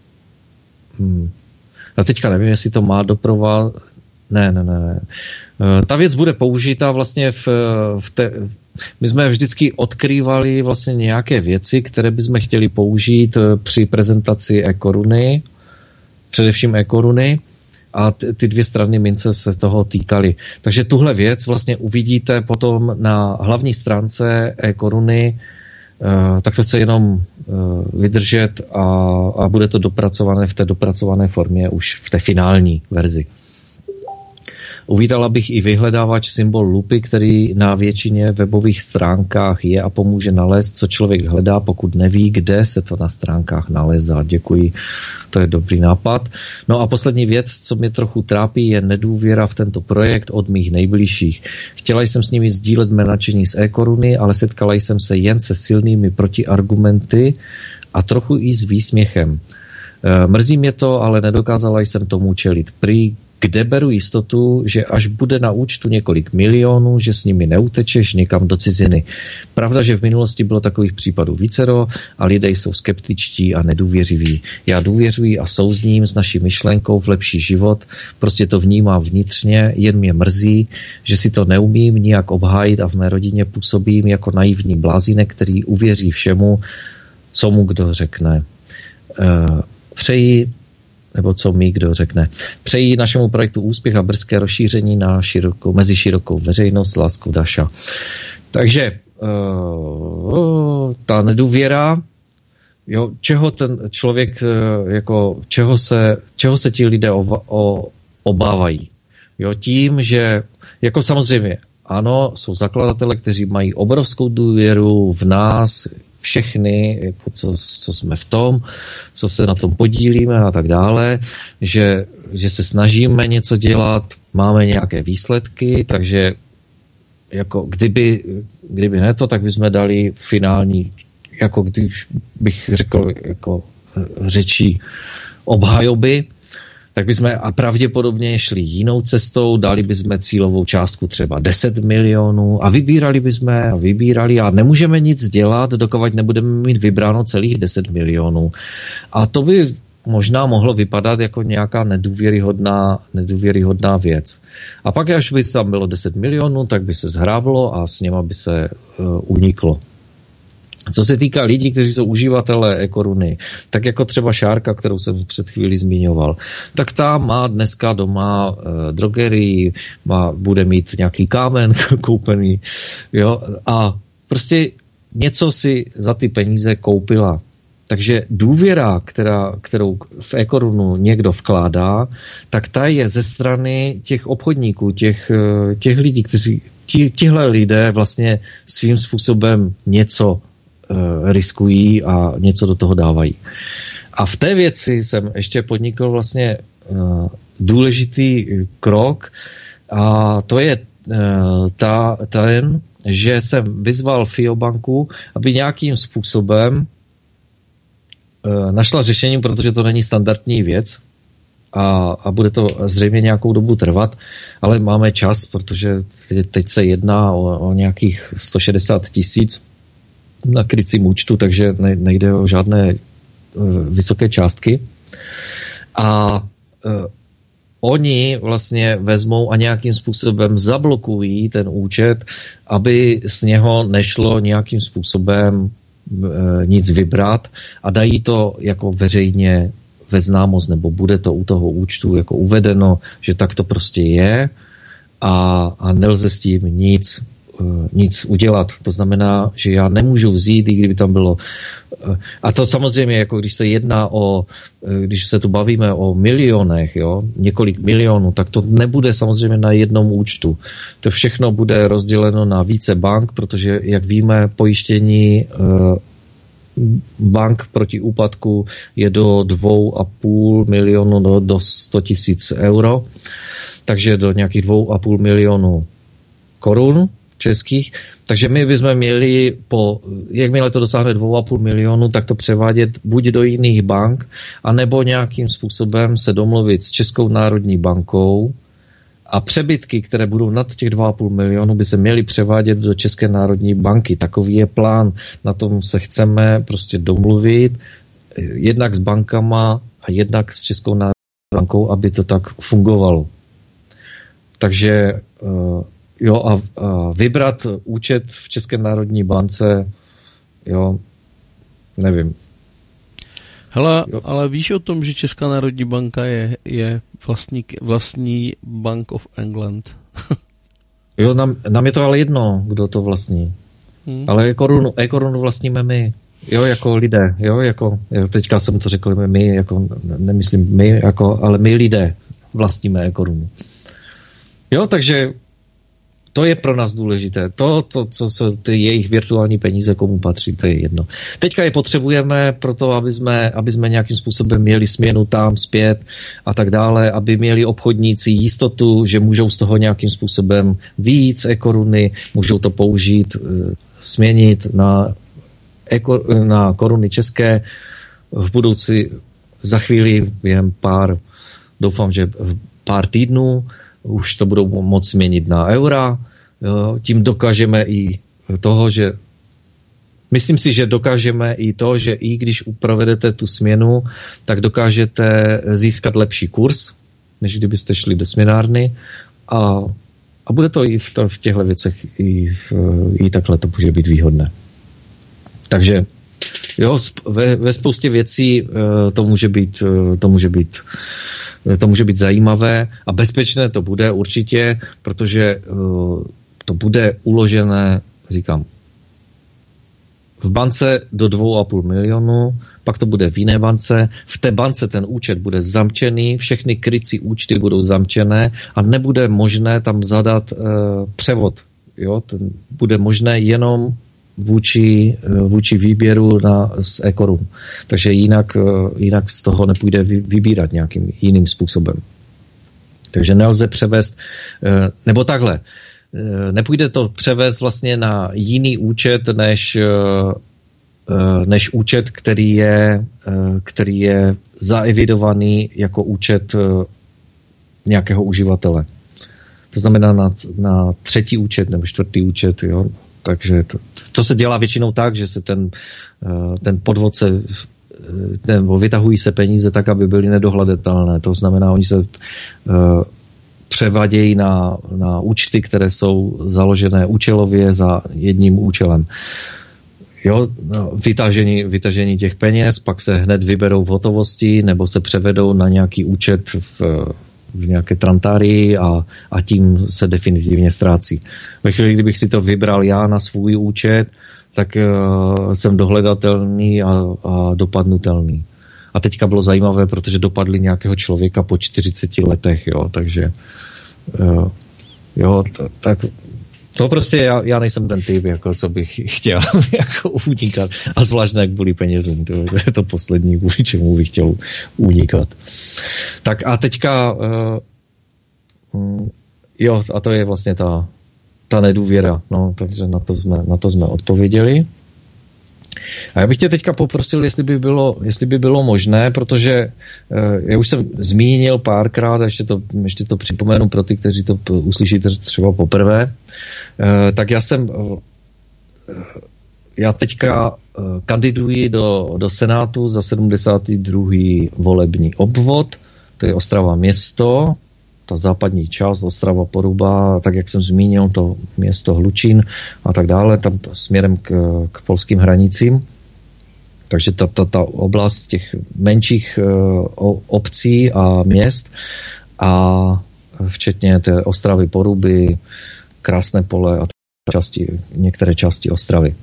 a teďka nevím, jestli to má doprovod. Ne. Ta věc bude použita vlastně my jsme vždycky odkrývali vlastně nějaké věci, které bychom chtěli použít při prezentaci eKoruny, především eKoruny, a ty 2 strany mince se toho týkaly. Takže tuhle věc vlastně uvidíte potom na hlavní stránce eKoruny, tak to chce jenom vydržet a bude to dopracované v té dopracované formě už v té finální verzi. Uvítala bych i vyhledávač symbol lupy, který na většině webových stránkách je a pomůže nalézt, co člověk hledá, pokud neví, kde se to na stránkách nalézá. Děkuji, to je dobrý nápad. No a poslední věc, co mě trochu trápí, je nedůvěra v tento projekt od mých nejbližších. Chtěla jsem s nimi sdílet mé nadšení z eKoruny, ale setkala jsem se jen se silnými protiargumenty a trochu i s výsměchem. Mrzí mě to, ale nedokázala jsem tomu čelit. Prý kde beru jistotu, že až bude na účtu několik milionů, že s nimi neutečeš někam do ciziny. Pravda, že v minulosti bylo takových případů vícero a lidé jsou skeptičtí a nedůvěřiví. Já důvěřuji a souzním s naší myšlenkou v lepší život, prostě to vnímám vnitřně, jen mě mrzí, že si to neumím nijak obhájit a v mé rodině působím jako naivní blázinek, který uvěří všemu, co mu kdo řekne. Nebo co mi kdo řekne. Přeji našemu projektu úspěch a brzké rozšíření mezi širokou veřejnost s láskou Daša. Takže ta nedůvěra, čeho ten člověk, čeho se ti lidé obávají. Tím, že samozřejmě ano, jsou zakladatelé, kteří mají obrovskou důvěru v nás, všechny, jako co jsme v tom, co se na tom podílíme a tak dále, že se snažíme něco dělat, máme nějaké výsledky, takže jako kdyby ne to, tak bychom dali finální, jako když bych řekl, jako řečí obhajoby, tak bychom a pravděpodobně šli jinou cestou, dali bychom cílovou částku třeba 10 milionů a vybírali a nemůžeme nic dělat, dokud nebudeme mít vybráno celých 10 milionů. A to by možná mohlo vypadat jako nějaká nedůvěryhodná věc. A pak, až by tam bylo 10 milionů, tak by se zhráblo a s něma by se uniklo. Co se týká lidí, kteří jsou uživatelé e-koruny, tak jako třeba Šárka, kterou jsem před chvílí zmiňoval, tak ta má dneska doma drogerii, bude mít nějaký kámen koupený, jo, a prostě něco si za ty peníze koupila. Takže důvěra, kterou v e-korunu někdo vkládá, tak ta je ze strany těch obchodníků, těch lidí, tihle lidé vlastně svým způsobem něco riskují a něco do toho dávají. A v té věci jsem ještě podnikl vlastně důležitý krok a to je ten, že jsem vyzval FIO-banku, aby nějakým způsobem našla řešení, protože to není standardní věc a bude to zřejmě nějakou dobu trvat, ale máme čas, protože teď se jedná o nějakých 160 000 na krycím účtu, takže nejde o žádné vysoké částky. A oni vlastně vezmou a nějakým způsobem zablokují ten účet, aby z něho nešlo nějakým způsobem nic vybrat a dají to jako veřejně ve známost, nebo bude to u toho účtu jako uvedeno, že tak to prostě je a nelze s tím nic udělat. To znamená, že já nemůžu vzít, i kdyby tam bylo. A to samozřejmě, jako když se jedná když se tu bavíme o milionech, jo, několik milionů, tak to nebude samozřejmě na jednom účtu. To všechno bude rozděleno na více bank, protože, jak víme, pojištění bank proti úpadku je do 2,5 milionu do 100 000 euro, takže do nějakých 2,5 milionu korun českých, takže my bychom měli jakmile to dosáhne 2,5 milionu, tak to převádět buď do jiných bank, anebo nějakým způsobem se domluvit s Českou národní bankou a přebytky, které budou nad těch 2,5 milionu, by se měly převádět do České národní banky. Takový je plán, na tom se chceme prostě domluvit, jednak s bankama a jednak s Českou národní bankou, aby to tak fungovalo. Takže jo, a vybrat účet v České národní bance, jo, nevím. Hele, ale víš o tom, že Česká národní banka je vlastní Bank of England? Jo, nám je to ale jedno, kdo to vlastní. Ale e-korunu vlastníme my. Jo, jako lidé. Jo, teďka jsem to řekl my, jako nemyslím my, jako, ale my lidé vlastníme e-korunu. Jo, takže to je pro nás důležité. To, co jsou ty jejich virtuální peníze, komu patří, to je jedno. Teďka je potřebujeme proto, aby jsme nějakým způsobem měli směnu tam, zpět a tak dále, aby měli obchodníci jistotu, že můžou z toho nějakým způsobem víc e-koruny, můžou to použít, směnit na koruny české v budoucí za chvíli během doufám, že pár týdnů už to budou moct změnit na eura. Jo, tím dokážeme i toho, že myslím si, že dokážeme i to, že i když provedete tu směnu, tak dokážete získat lepší kurz, než kdybyste šli do směnárny a bude to i v těchto věcech i takhle to může být výhodné. Takže jo, ve spoustě věcí to může být zajímavé a bezpečné to bude určitě, protože to bude uložené, říkám, v bance do 2,5 milionu, pak to bude v jiné bance, v té bance ten účet bude zamčený, všechny krycí účty budou zamčené a nebude možné tam zadat převod. Jo? Ten bude možné jenom vůči výběru z e-korun. Takže jinak z toho nepůjde vybírat nějakým jiným způsobem. Takže nelze převést, nebo takhle, nepůjde to převést vlastně na jiný účet, než účet, který je zaevidovaný jako účet nějakého uživatele. To znamená na třetí účet nebo čtvrtý účet, jo. Takže to se dělá většinou tak, že se ten podvod vytahují se peníze tak, aby byly nedohledatelné. To znamená, oni se převadějí na účty, které jsou založené účelově za jedním účelem. vytažení těch peněz, pak se hned vyberou v hotovosti nebo se převedou na nějaký účet v nějaké trantárii a tím se definitivně ztrácí. Ve chvíli, kdybych si to vybral já na svůj účet, tak jsem dohledatelný a dopadnutelný. A teďka bylo zajímavé, protože dopadli nějakého člověka po 40 letech, takže tak to prostě já nejsem ten typ, jako co bych chtěl jako unikat. A zvlášť ne kvůli penězům. To je to poslední, kvůli čemu bych chtěl unikat. Tak a teďka a to je vlastně ta nedůvěra. No, takže na to jsme odpověděli. A já bych tě teďka poprosil, jestli by bylo možné, protože já už jsem zmínil párkrát, a ještě to připomenu pro ty, kteří to uslyšíte třeba poprvé, tak já teďka kandiduji do Senátu za 72. volební obvod, to je Ostrava město, ta západní část, Ostrava Poruba, tak jak jsem zmínil, to město Hlučín a tak dále, tam směrem k polským hranicím. Takže ta oblast těch menších obcí a měst a včetně té Ostravy Poruby, Krásné Pole a některé části Ostravy.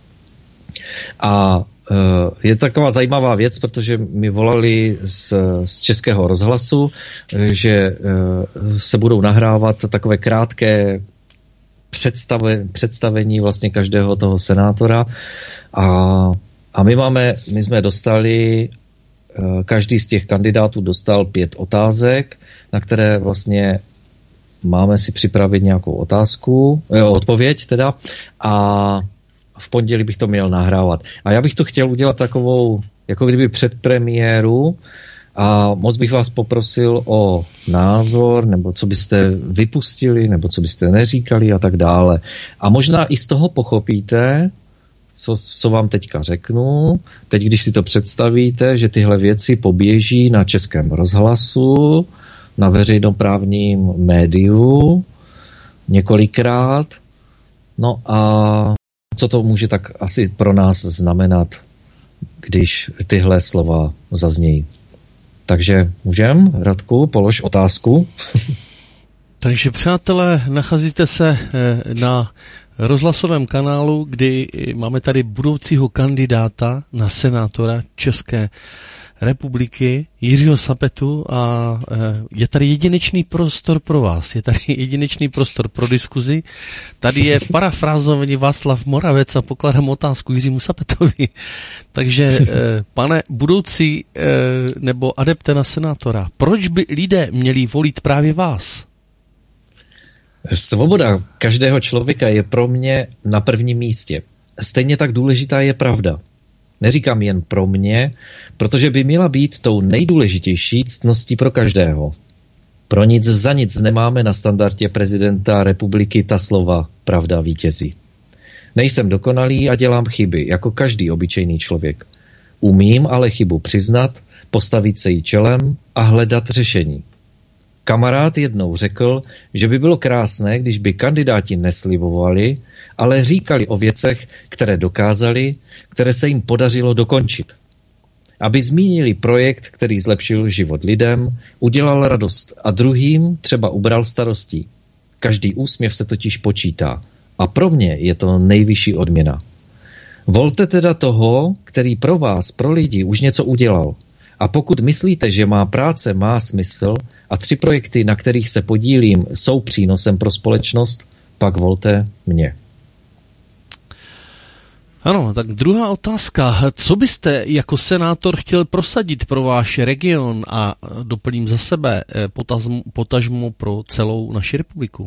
A je taková zajímavá věc, protože mi volali z Českého rozhlasu, že se budou nahrávat takové krátké představení vlastně každého toho senátora a my jsme dostali, každý z těch kandidátů dostal 5 otázek, na které vlastně máme si připravit nějakou odpověď teda a v pondělí bych to měl nahrávat. A já bych to chtěl udělat takovou, jako kdyby předpremiéru a moc bych vás poprosil o názor, nebo co byste vypustili, nebo co byste neříkali a tak dále. A možná i z toho pochopíte, co vám teďka řeknu. Teď, když si to představíte, že tyhle věci poběží na Českém rozhlasu, na veřejnoprávním médiu několikrát, no a co to může tak asi pro nás znamenat, když tyhle slova zaznějí. Takže Radku, polož otázku. Takže přátelé, nacházíte se na rozhlasovém kanálu, kdy máme tady budoucího kandidáta na senátora České republiky Jiřího Sapetu a je tady jedinečný prostor pro vás, je tady jedinečný prostor pro diskuzi. Tady je parafrázovaný Václav Moravec a pokládám otázku Jiřímu Sapetovi. Takže pane budoucí nebo adepte na senátora, proč by lidé měli volit právě vás? Svoboda každého člověka je pro mě na prvním místě. Stejně tak důležitá je pravda. Neříkám jen pro mě, protože by měla být tou nejdůležitější ctností pro každého. Pro nic za nic nemáme na standardě prezidenta republiky ta slova pravda vítězí. Nejsem dokonalý a dělám chyby, jako každý obyčejný člověk. Umím ale chybu přiznat, postavit se jí čelem a hledat řešení. Kamarád jednou řekl, že by bylo krásné, když by kandidáti neslibovali, ale říkali o věcech, které dokázali, které se jim podařilo dokončit. Aby zmínili projekt, který zlepšil život lidem, udělal radost a druhým třeba ubral starostí. Každý úsměv se totiž počítá a pro mě je to nejvyšší odměna. Volte teda toho, který pro vás, pro lidi už něco udělal. A pokud myslíte, že má práce má smysl a 3 projekty, na kterých se podílím, jsou přínosem pro společnost, pak volte mě. Ano, tak druhá otázka. Co byste jako senátor chtěl prosadit pro váš region a doplním za sebe potažmo pro celou naši republiku?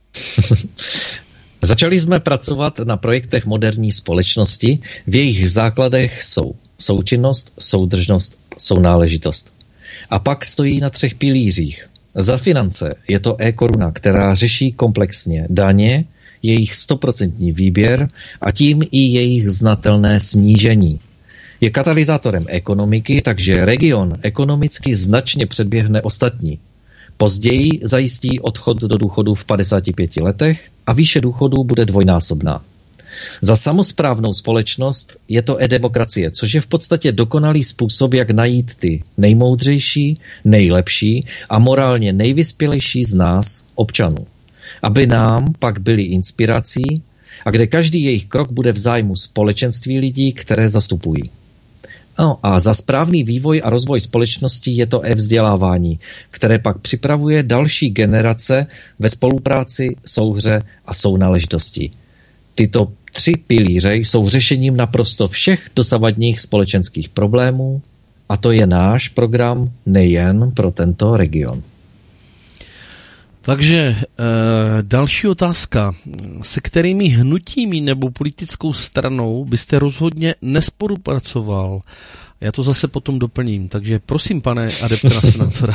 Začali jsme pracovat na projektech moderní společnosti. V jejich základech jsou součinnost, soudržnost, sounáležitost. A pak stojí na 3 pilířích. Za finance je to e-koruna, která řeší komplexně daně, jejich 100% výběr a tím i jejich znatelné snížení. Je katalyzátorem ekonomiky, takže region ekonomicky značně předběhne ostatní. Později zajistí odchod do důchodu v 55 letech a výše důchodu bude dvojnásobná. Za samosprávnou společnost je to e-demokracie, což je v podstatě dokonalý způsob, jak najít ty nejmoudřejší, nejlepší a morálně nejvyspělejší z nás, občanů. Aby nám pak byli inspirací a kde každý jejich krok bude v zájmu společenství lidí, které zastupují. No a za správný vývoj a rozvoj společnosti je to e-vzdělávání, které pak připravuje další generace ve spolupráci, souhře a sounáležitosti. Tyto 3 pilíře jsou řešením naprosto všech dosavadních společenských problémů a to je náš program nejen pro tento region. Takže další otázka. Se kterými hnutími nebo politickou stranou byste rozhodně nespolupracoval? Já to zase potom doplním. Takže prosím, pane adepta senátora.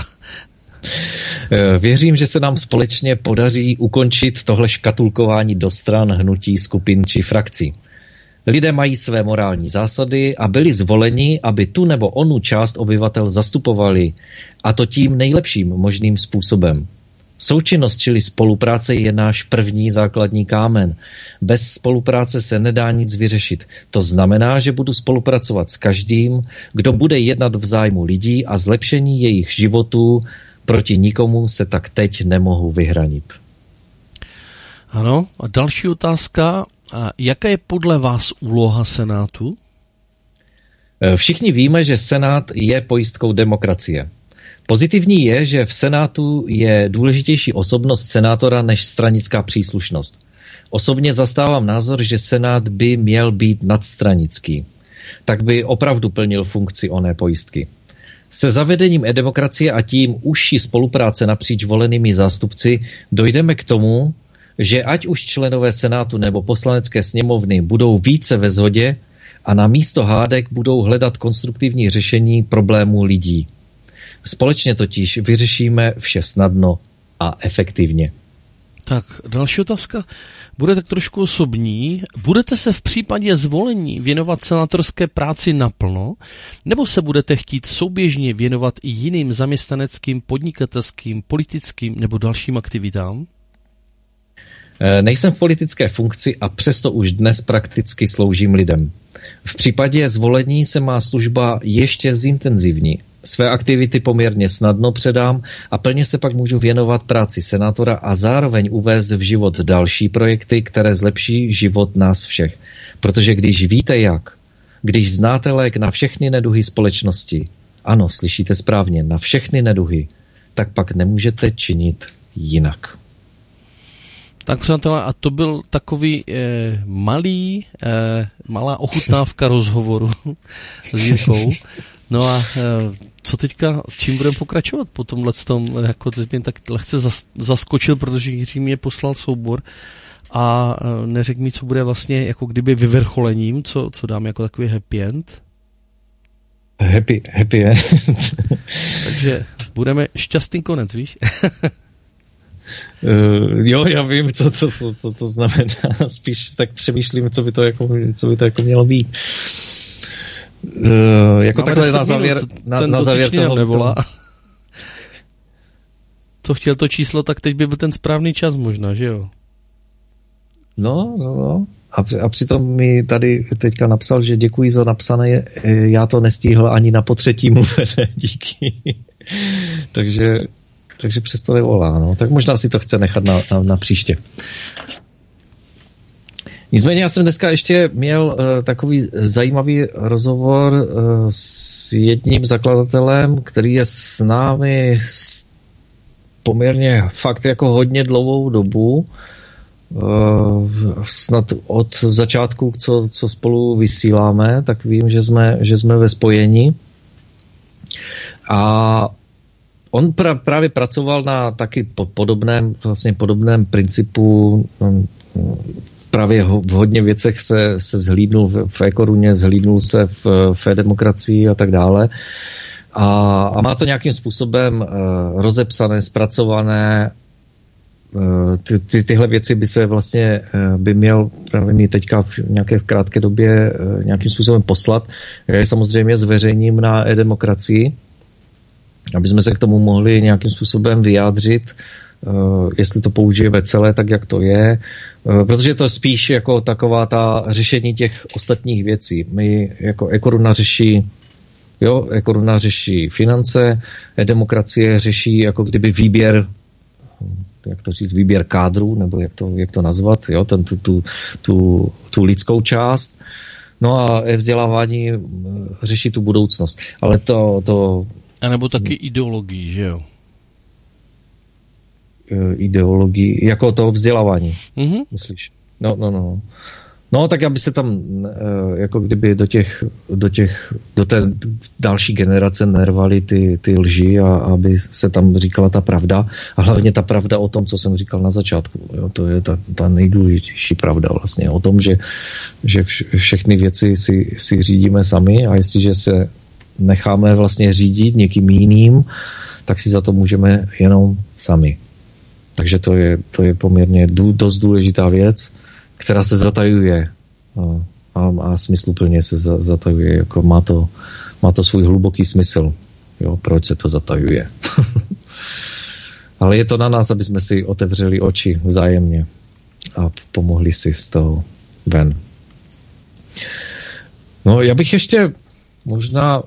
Věřím, že se nám společně podaří ukončit tohle škatulkování do stran, hnutí, skupin či frakcí. Lidé mají své morální zásady a byli zvoleni, aby tu nebo onu část obyvatel zastupovali, a to tím nejlepším možným způsobem. Součinnost, čili spolupráce, je náš první základní kámen. Bez spolupráce se nedá nic vyřešit. To znamená, že budu spolupracovat s každým, kdo bude jednat v zájmu lidí a zlepšení jejich životů. Proti nikomu se tak teď nemohu vyhranit. Ano, a další otázka. A jaká je podle vás úloha Senátu? Všichni víme, že Senát je pojistkou demokracie. Pozitivní je, že v Senátu je důležitější osobnost senátora než stranická příslušnost. Osobně zastávám názor, že Senát by měl být nadstranický. Tak by opravdu plnil funkci oné pojistky. Se zavedením e-demokracie a tím užší spolupráce napříč volenými zástupci dojdeme k tomu, že ať už členové Senátu nebo poslanecké sněmovny budou více ve shodě a na místo hádek budou hledat konstruktivní řešení problémů lidí. Společně totiž vyřešíme vše snadno a efektivně. Tak, další otázka. Bude tak trošku osobní. Budete se v případě zvolení věnovat senátorské práci naplno, nebo se budete chtít souběžně věnovat i jiným zaměstnaneckým, podnikatelským, politickým nebo dalším aktivitám? Nejsem v politické funkci a přesto už dnes prakticky sloužím lidem. V případě zvolení se má služba ještě zintenzivní. Své aktivity poměrně snadno předám a plně se pak můžu věnovat práci senátora a zároveň uvést v život další projekty, které zlepší život nás všech. Protože když víte jak, když znáte lék na všechny neduhy společnosti, ano, slyšíte správně, na všechny neduhy, tak pak nemůžete činit jinak. Tak přátelé, a to byl takový malá ochutnávka rozhovoru s Jirkou. No a co teďka, čím budeme pokračovat po tomhletom, jako teď mě tak lehce zaskočil, protože Jiří mě poslal soubor a neřekl mi, co bude vlastně jako kdyby vyvrcholením, co dáme jako takový happy end. Happy end. Takže budeme šťastný konec, víš? Jo, já vím, co to znamená. Spíš tak přemýšlím, co by to jako mělo být. Jako máme takhle na závěr toho nevolá. Co chtěl to číslo, tak teď by byl ten správný čas možná, že jo? No. A přitom mi tady teďka napsal, že děkuji za napsané, já to nestihl ani na potřetí mluvené, díky. Takže přesto nevolá, no. Tak možná si to chce nechat na příště. Nicméně já jsem dneska ještě měl takový zajímavý rozhovor s jedním zakladatelem, který je s námi poměrně fakt jako hodně dlouhou dobu, snad od začátku, co spolu vysíláme, tak vím, že jsme ve spojení. A on právě pracoval na taky podobném principu, právě v hodně věcech se zhlídnul v e-koruně, zhlídnul se v e-demokracii a tak dále. A má to nějakým způsobem rozepsané, zpracované. Tyhle věci by se vlastně by měl právě mít teďka v nějaké krátké době nějakým způsobem poslat. Já je samozřejmě zveřejním na e-demokracii, aby jsme se k tomu mohli nějakým způsobem vyjádřit. jestli to použijeme celé tak, jak to je, protože to je spíš jako taková ta řešení těch ostatních věcí. My jako eKoruna řeší finance, demokracie řeší jako kdyby výběr, jak to říct, výběr kádru, nebo jak to nazvat, jo, tu lidskou část. No a vzdělávání řeší tu budoucnost. Ale to... A nebo taky ideologii, že jo? Ideologii, jako to vzdělávání, myslíš? No. No, tak aby se tam jako kdyby do té další generace nervaly ty lži a aby se tam říkala ta pravda. A hlavně ta pravda o tom, co jsem říkal na začátku. Jo, to je ta nejdůležitější pravda vlastně. O tom, že všechny věci si řídíme sami a jestliže se necháme vlastně řídit někým jiným, tak si za to můžeme jenom sami. Takže to je poměrně dost důležitá věc, která se zatajuje a smysluplně se zatajuje, jako má to svůj hluboký smysl, jo, proč se to zatajuje. Ale je to na nás, aby jsme si otevřeli oči vzájemně a pomohli si z toho ven. No, já bych ještě možná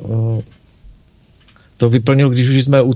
to vyplnil, když už jsme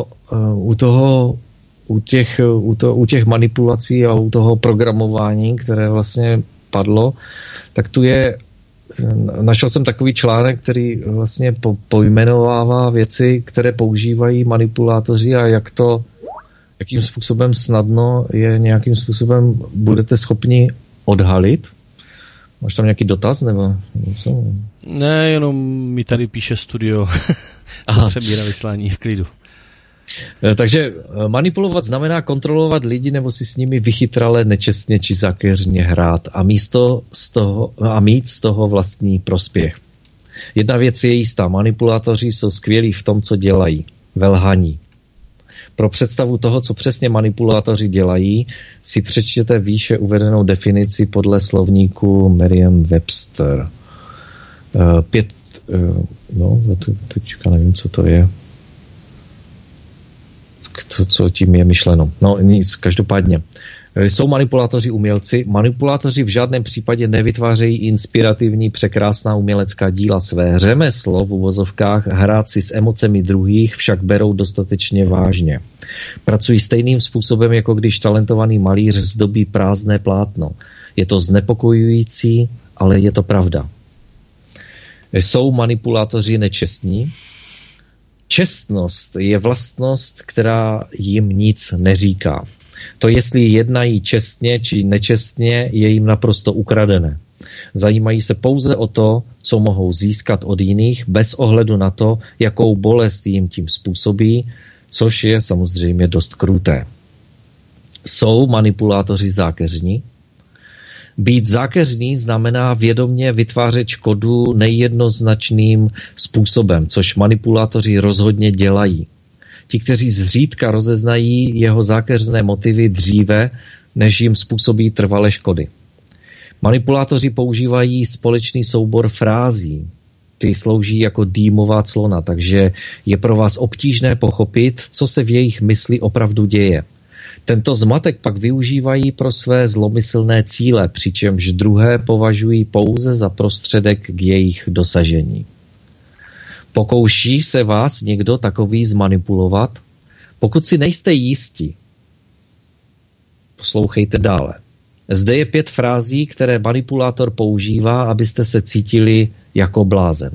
u těch manipulací a u toho programování, které vlastně padlo, tak našel jsem takový článek, který vlastně pojmenovává věci, které používají manipulátoři a jakým způsobem snadno je nějakým způsobem budete schopni odhalit. Máš tam nějaký dotaz, nebo něco? Ne, jenom mi tady píše studio, co přebírá vysílání v klidu. Takže manipulovat znamená kontrolovat lidi nebo si s nimi vychytrale, nečestně či zákeřně hrát a mít z toho vlastní prospěch. Jedna věc je jistá, manipulátoři jsou skvělí v tom, co dělají. Ve lhaní. Pro představu toho, co přesně manipulátoři dělají, si přečtěte výše uvedenou definici podle slovníku Merriam-Webster. Teďka nevím, co to je. Co tím je myšleno. No nic, každopádně. Jsou manipulátoři umělci. Manipulátoři v žádném případě nevytvářejí inspirativní, překrásná umělecká díla. Své řemeslo v uvozovkách hrát si s emocemi druhých však berou dostatečně vážně. Pracují stejným způsobem, jako když talentovaný malíř zdobí prázdné plátno. Je to znepokojující, ale je to pravda. Jsou manipulátoři nečestní? Čestnost je vlastnost, která jim nic neříká. To, jestli jednají čestně či nečestně, je jim naprosto ukradené. Zajímají se pouze o to, co mohou získat od jiných, bez ohledu na to, jakou bolest jim tím způsobí, což je samozřejmě dost kruté. Jsou manipulátoři zákeřní? Být zákeřný znamená vědomě vytvářet škodu nejednoznačným způsobem, což manipulátoři rozhodně dělají. Ti, kteří zřídka rozeznají jeho zákeřné motivy dříve, než jim způsobí trvalé škody. Manipulátoři používají společný soubor frází. Ty slouží jako dýmová clona, takže je pro vás obtížné pochopit, co se v jejich mysli opravdu děje. Tento zmatek pak využívají pro své zlomyslné cíle, přičemž druhé považují pouze za prostředek k jejich dosažení. Pokouší se vás někdo takový zmanipulovat? Pokud si nejste jisti, poslouchejte dále. Zde je 5 frází, které manipulátor používá, abyste se cítili jako blázen.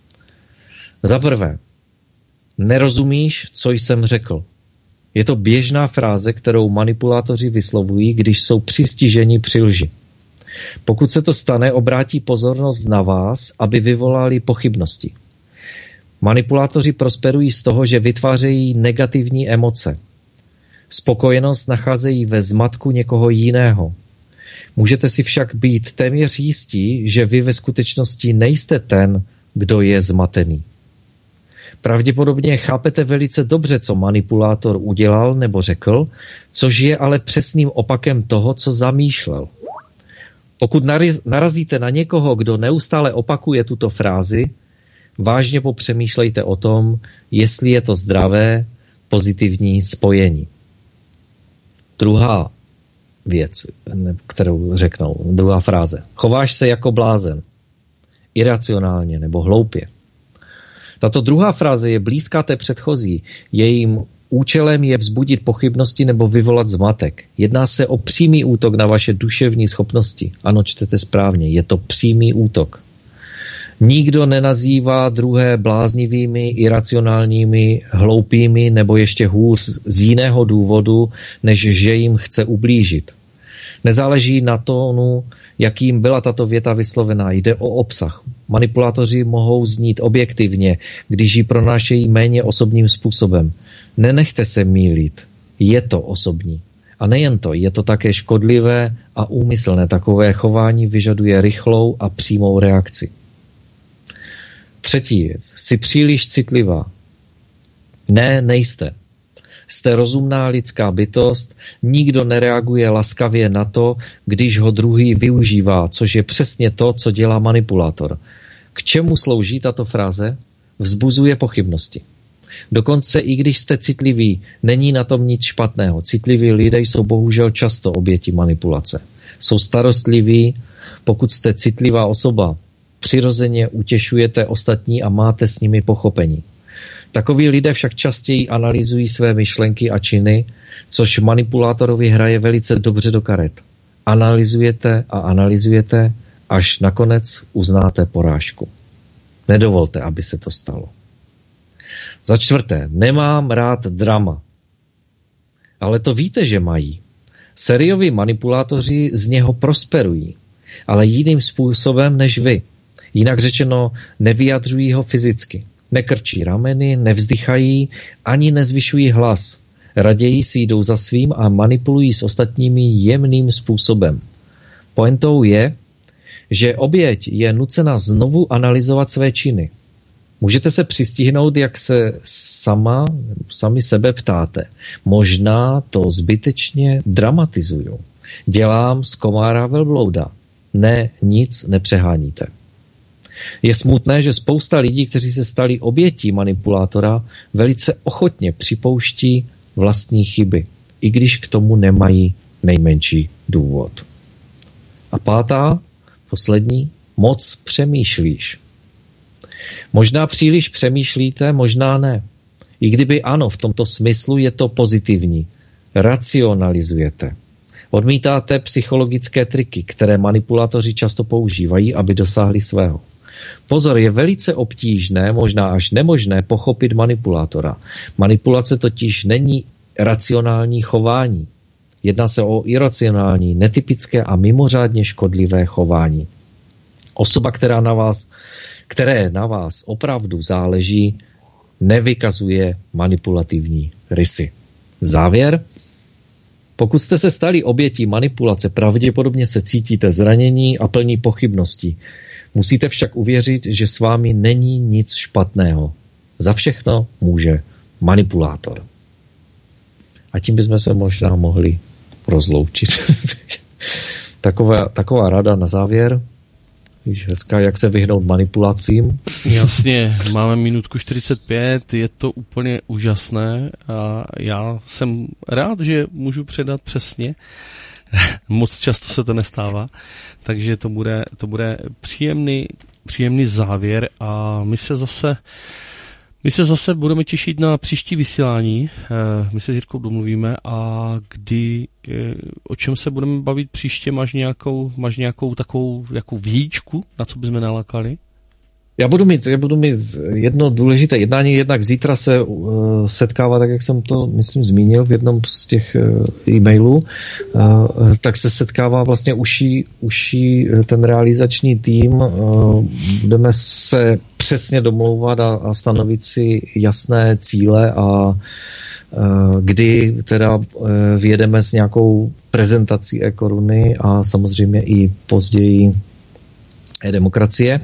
Za prvé, nerozumíš, co jsem řekl. Je to běžná fráze, kterou manipulátoři vyslovují, když jsou přistiženi při lži. Pokud se to stane, obrátí pozornost na vás, aby vyvolali pochybnosti. Manipulátoři prosperují z toho, že vytvářejí negativní emoce. Spokojenost nacházejí ve zmatku někoho jiného. Můžete si však být téměř jistí, že vy ve skutečnosti nejste ten, kdo je zmatený. Pravděpodobně chápete velice dobře, co manipulátor udělal nebo řekl, což je ale přesným opakem toho, co zamýšlel. Pokud narazíte na někoho, kdo neustále opakuje tuto frázi, vážně popřemýšlejte o tom, jestli je to zdravé, pozitivní spojení. Druhá věc, kterou řeknou, druhá fráze. Chováš se jako blázen, iracionálně nebo hloupě. Tato druhá fráze je blízká té předchozí. Jejím účelem je vzbudit pochybnosti nebo vyvolat zmatek. Jedná se o přímý útok na vaše duševní schopnosti. Ano, čtete správně, je to přímý útok. Nikdo nenazývá druhé bláznivými, iracionálními, hloupými nebo ještě hůř z jiného důvodu, než že jim chce ublížit. Nezáleží na tónu, jakým byla tato věta vyslovená. Jde o obsah. Manipulátoři mohou znít objektivně, když ji pronášejí méně osobním způsobem. Nenechte se mýlit. Je to osobní. A nejen to, je to také škodlivé a úmyslné. Takové chování vyžaduje rychlou a přímou reakci. Třetí věc. Jsi příliš citlivá. Ne, nejste. Jste rozumná lidská bytost, nikdo nereaguje laskavě na to, když ho druhý využívá, což je přesně to, co dělá manipulátor. K čemu slouží tato fráze? Vzbuzuje pochybnosti. Dokonce i když jste citliví, není na tom nic špatného. Citliví lidé jsou bohužel často oběti manipulace. Jsou starostliví, pokud jste citlivá osoba, přirozeně utěšujete ostatní a máte s nimi pochopení. Takoví lidé však častěji analyzují své myšlenky a činy, což manipulátorovi hraje velice dobře do karet. Analyzujete a analyzujete, až nakonec uznáte porážku. Nedovolte, aby se to stalo. Za čtvrté, nemám rád drama. Ale to víte, že mají. Sérioví manipulátoři z něho prosperují, ale jiným způsobem než vy. Jinak řečeno, nevyjadřují ho fyzicky. Nekrčí rameny, nevzdychají, ani nezvyšují hlas. Raději si jdou za svým a manipulují s ostatními jemným způsobem. Pointou je, že oběť je nucena znovu analyzovat své činy. Můžete se přistihnout, jak se sami sebe ptáte. Možná to zbytečně dramatizuju. Dělám z komára velblouda. Ne, nic nepřeháníte. Je smutné, že spousta lidí, kteří se stali obětí manipulátora, velice ochotně připouští vlastní chyby, i když k tomu nemají nejmenší důvod. A pátá, poslední, moc přemýšlíš. Možná příliš přemýšlíte, možná ne. I kdyby ano, v tomto smyslu je to pozitivní. Racionalizujete. Odmítáte psychologické triky, které manipulátoři často používají, aby dosáhli svého. Pozor, je velice obtížné, možná až nemožné pochopit manipulátora. Manipulace totiž není racionální chování. Jedná se o iracionální, netypické a mimořádně škodlivé chování. Osoba, které na vás opravdu záleží, nevykazuje manipulativní rysy. Závěr? Pokud jste se stali obětí manipulace, pravděpodobně se cítíte zranění a plní pochybností. Musíte však uvěřit, že s vámi není nic špatného. Za všechno může manipulátor. A tím bychom se možná mohli rozloučit. Taková rada na závěr. Víš, hezká, jak se vyhnout manipulacím. Jasně, máme minutku 45, je to úplně úžasné a já jsem rád, že můžu předat přesně. Moc často se to nestává, takže to bude příjemný závěr a my se zase budeme těšit na příští vysílání. My se s Jirkou domluvíme a o čem se budeme bavit příště? Máš nějakou takovou jako výjimku, na co bychom nalákali? Já budu mít jedno důležité jednání, jednak zítra se setkává, tak jak jsem to, myslím, zmínil v jednom z těch e-mailů, tak se setkává vlastně uší ten realizační tým, budeme se přesně domlouvat a stanovit si jasné cíle a kdy teda vyjedeme s nějakou prezentací e-koruny a samozřejmě i později e-demokracie.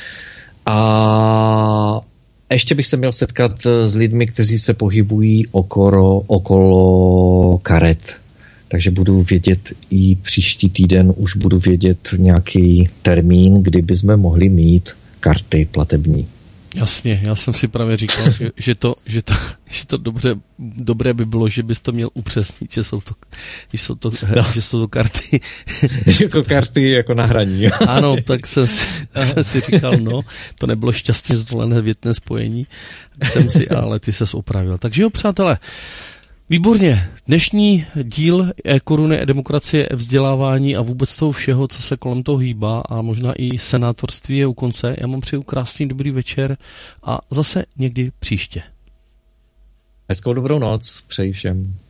A ještě bych se měl setkat s lidmi, kteří se pohybují okolo karet. Takže budu vědět i příští týden, už budu vědět nějaký termín, kdy bychom mohli mít karty platební. Jasně, já jsem si právě říkal, že to dobré by bylo, že bys to měl upřesnit, že jsou to karty. Jako karty jako na hraní. Ano, tak jsem si říkal, to nebylo šťastně zvolené větné spojení, ale ty ses opravil. Takže jo, přátelé, výborně. Dnešní díl Koruny demokracie, vzdělávání a vůbec toho všeho, co se kolem toho hýbá a možná i senátorství je u konce. Já vám přeju krásný dobrý večer a zase někdy příště. Hezkou dobrou noc přeji všem.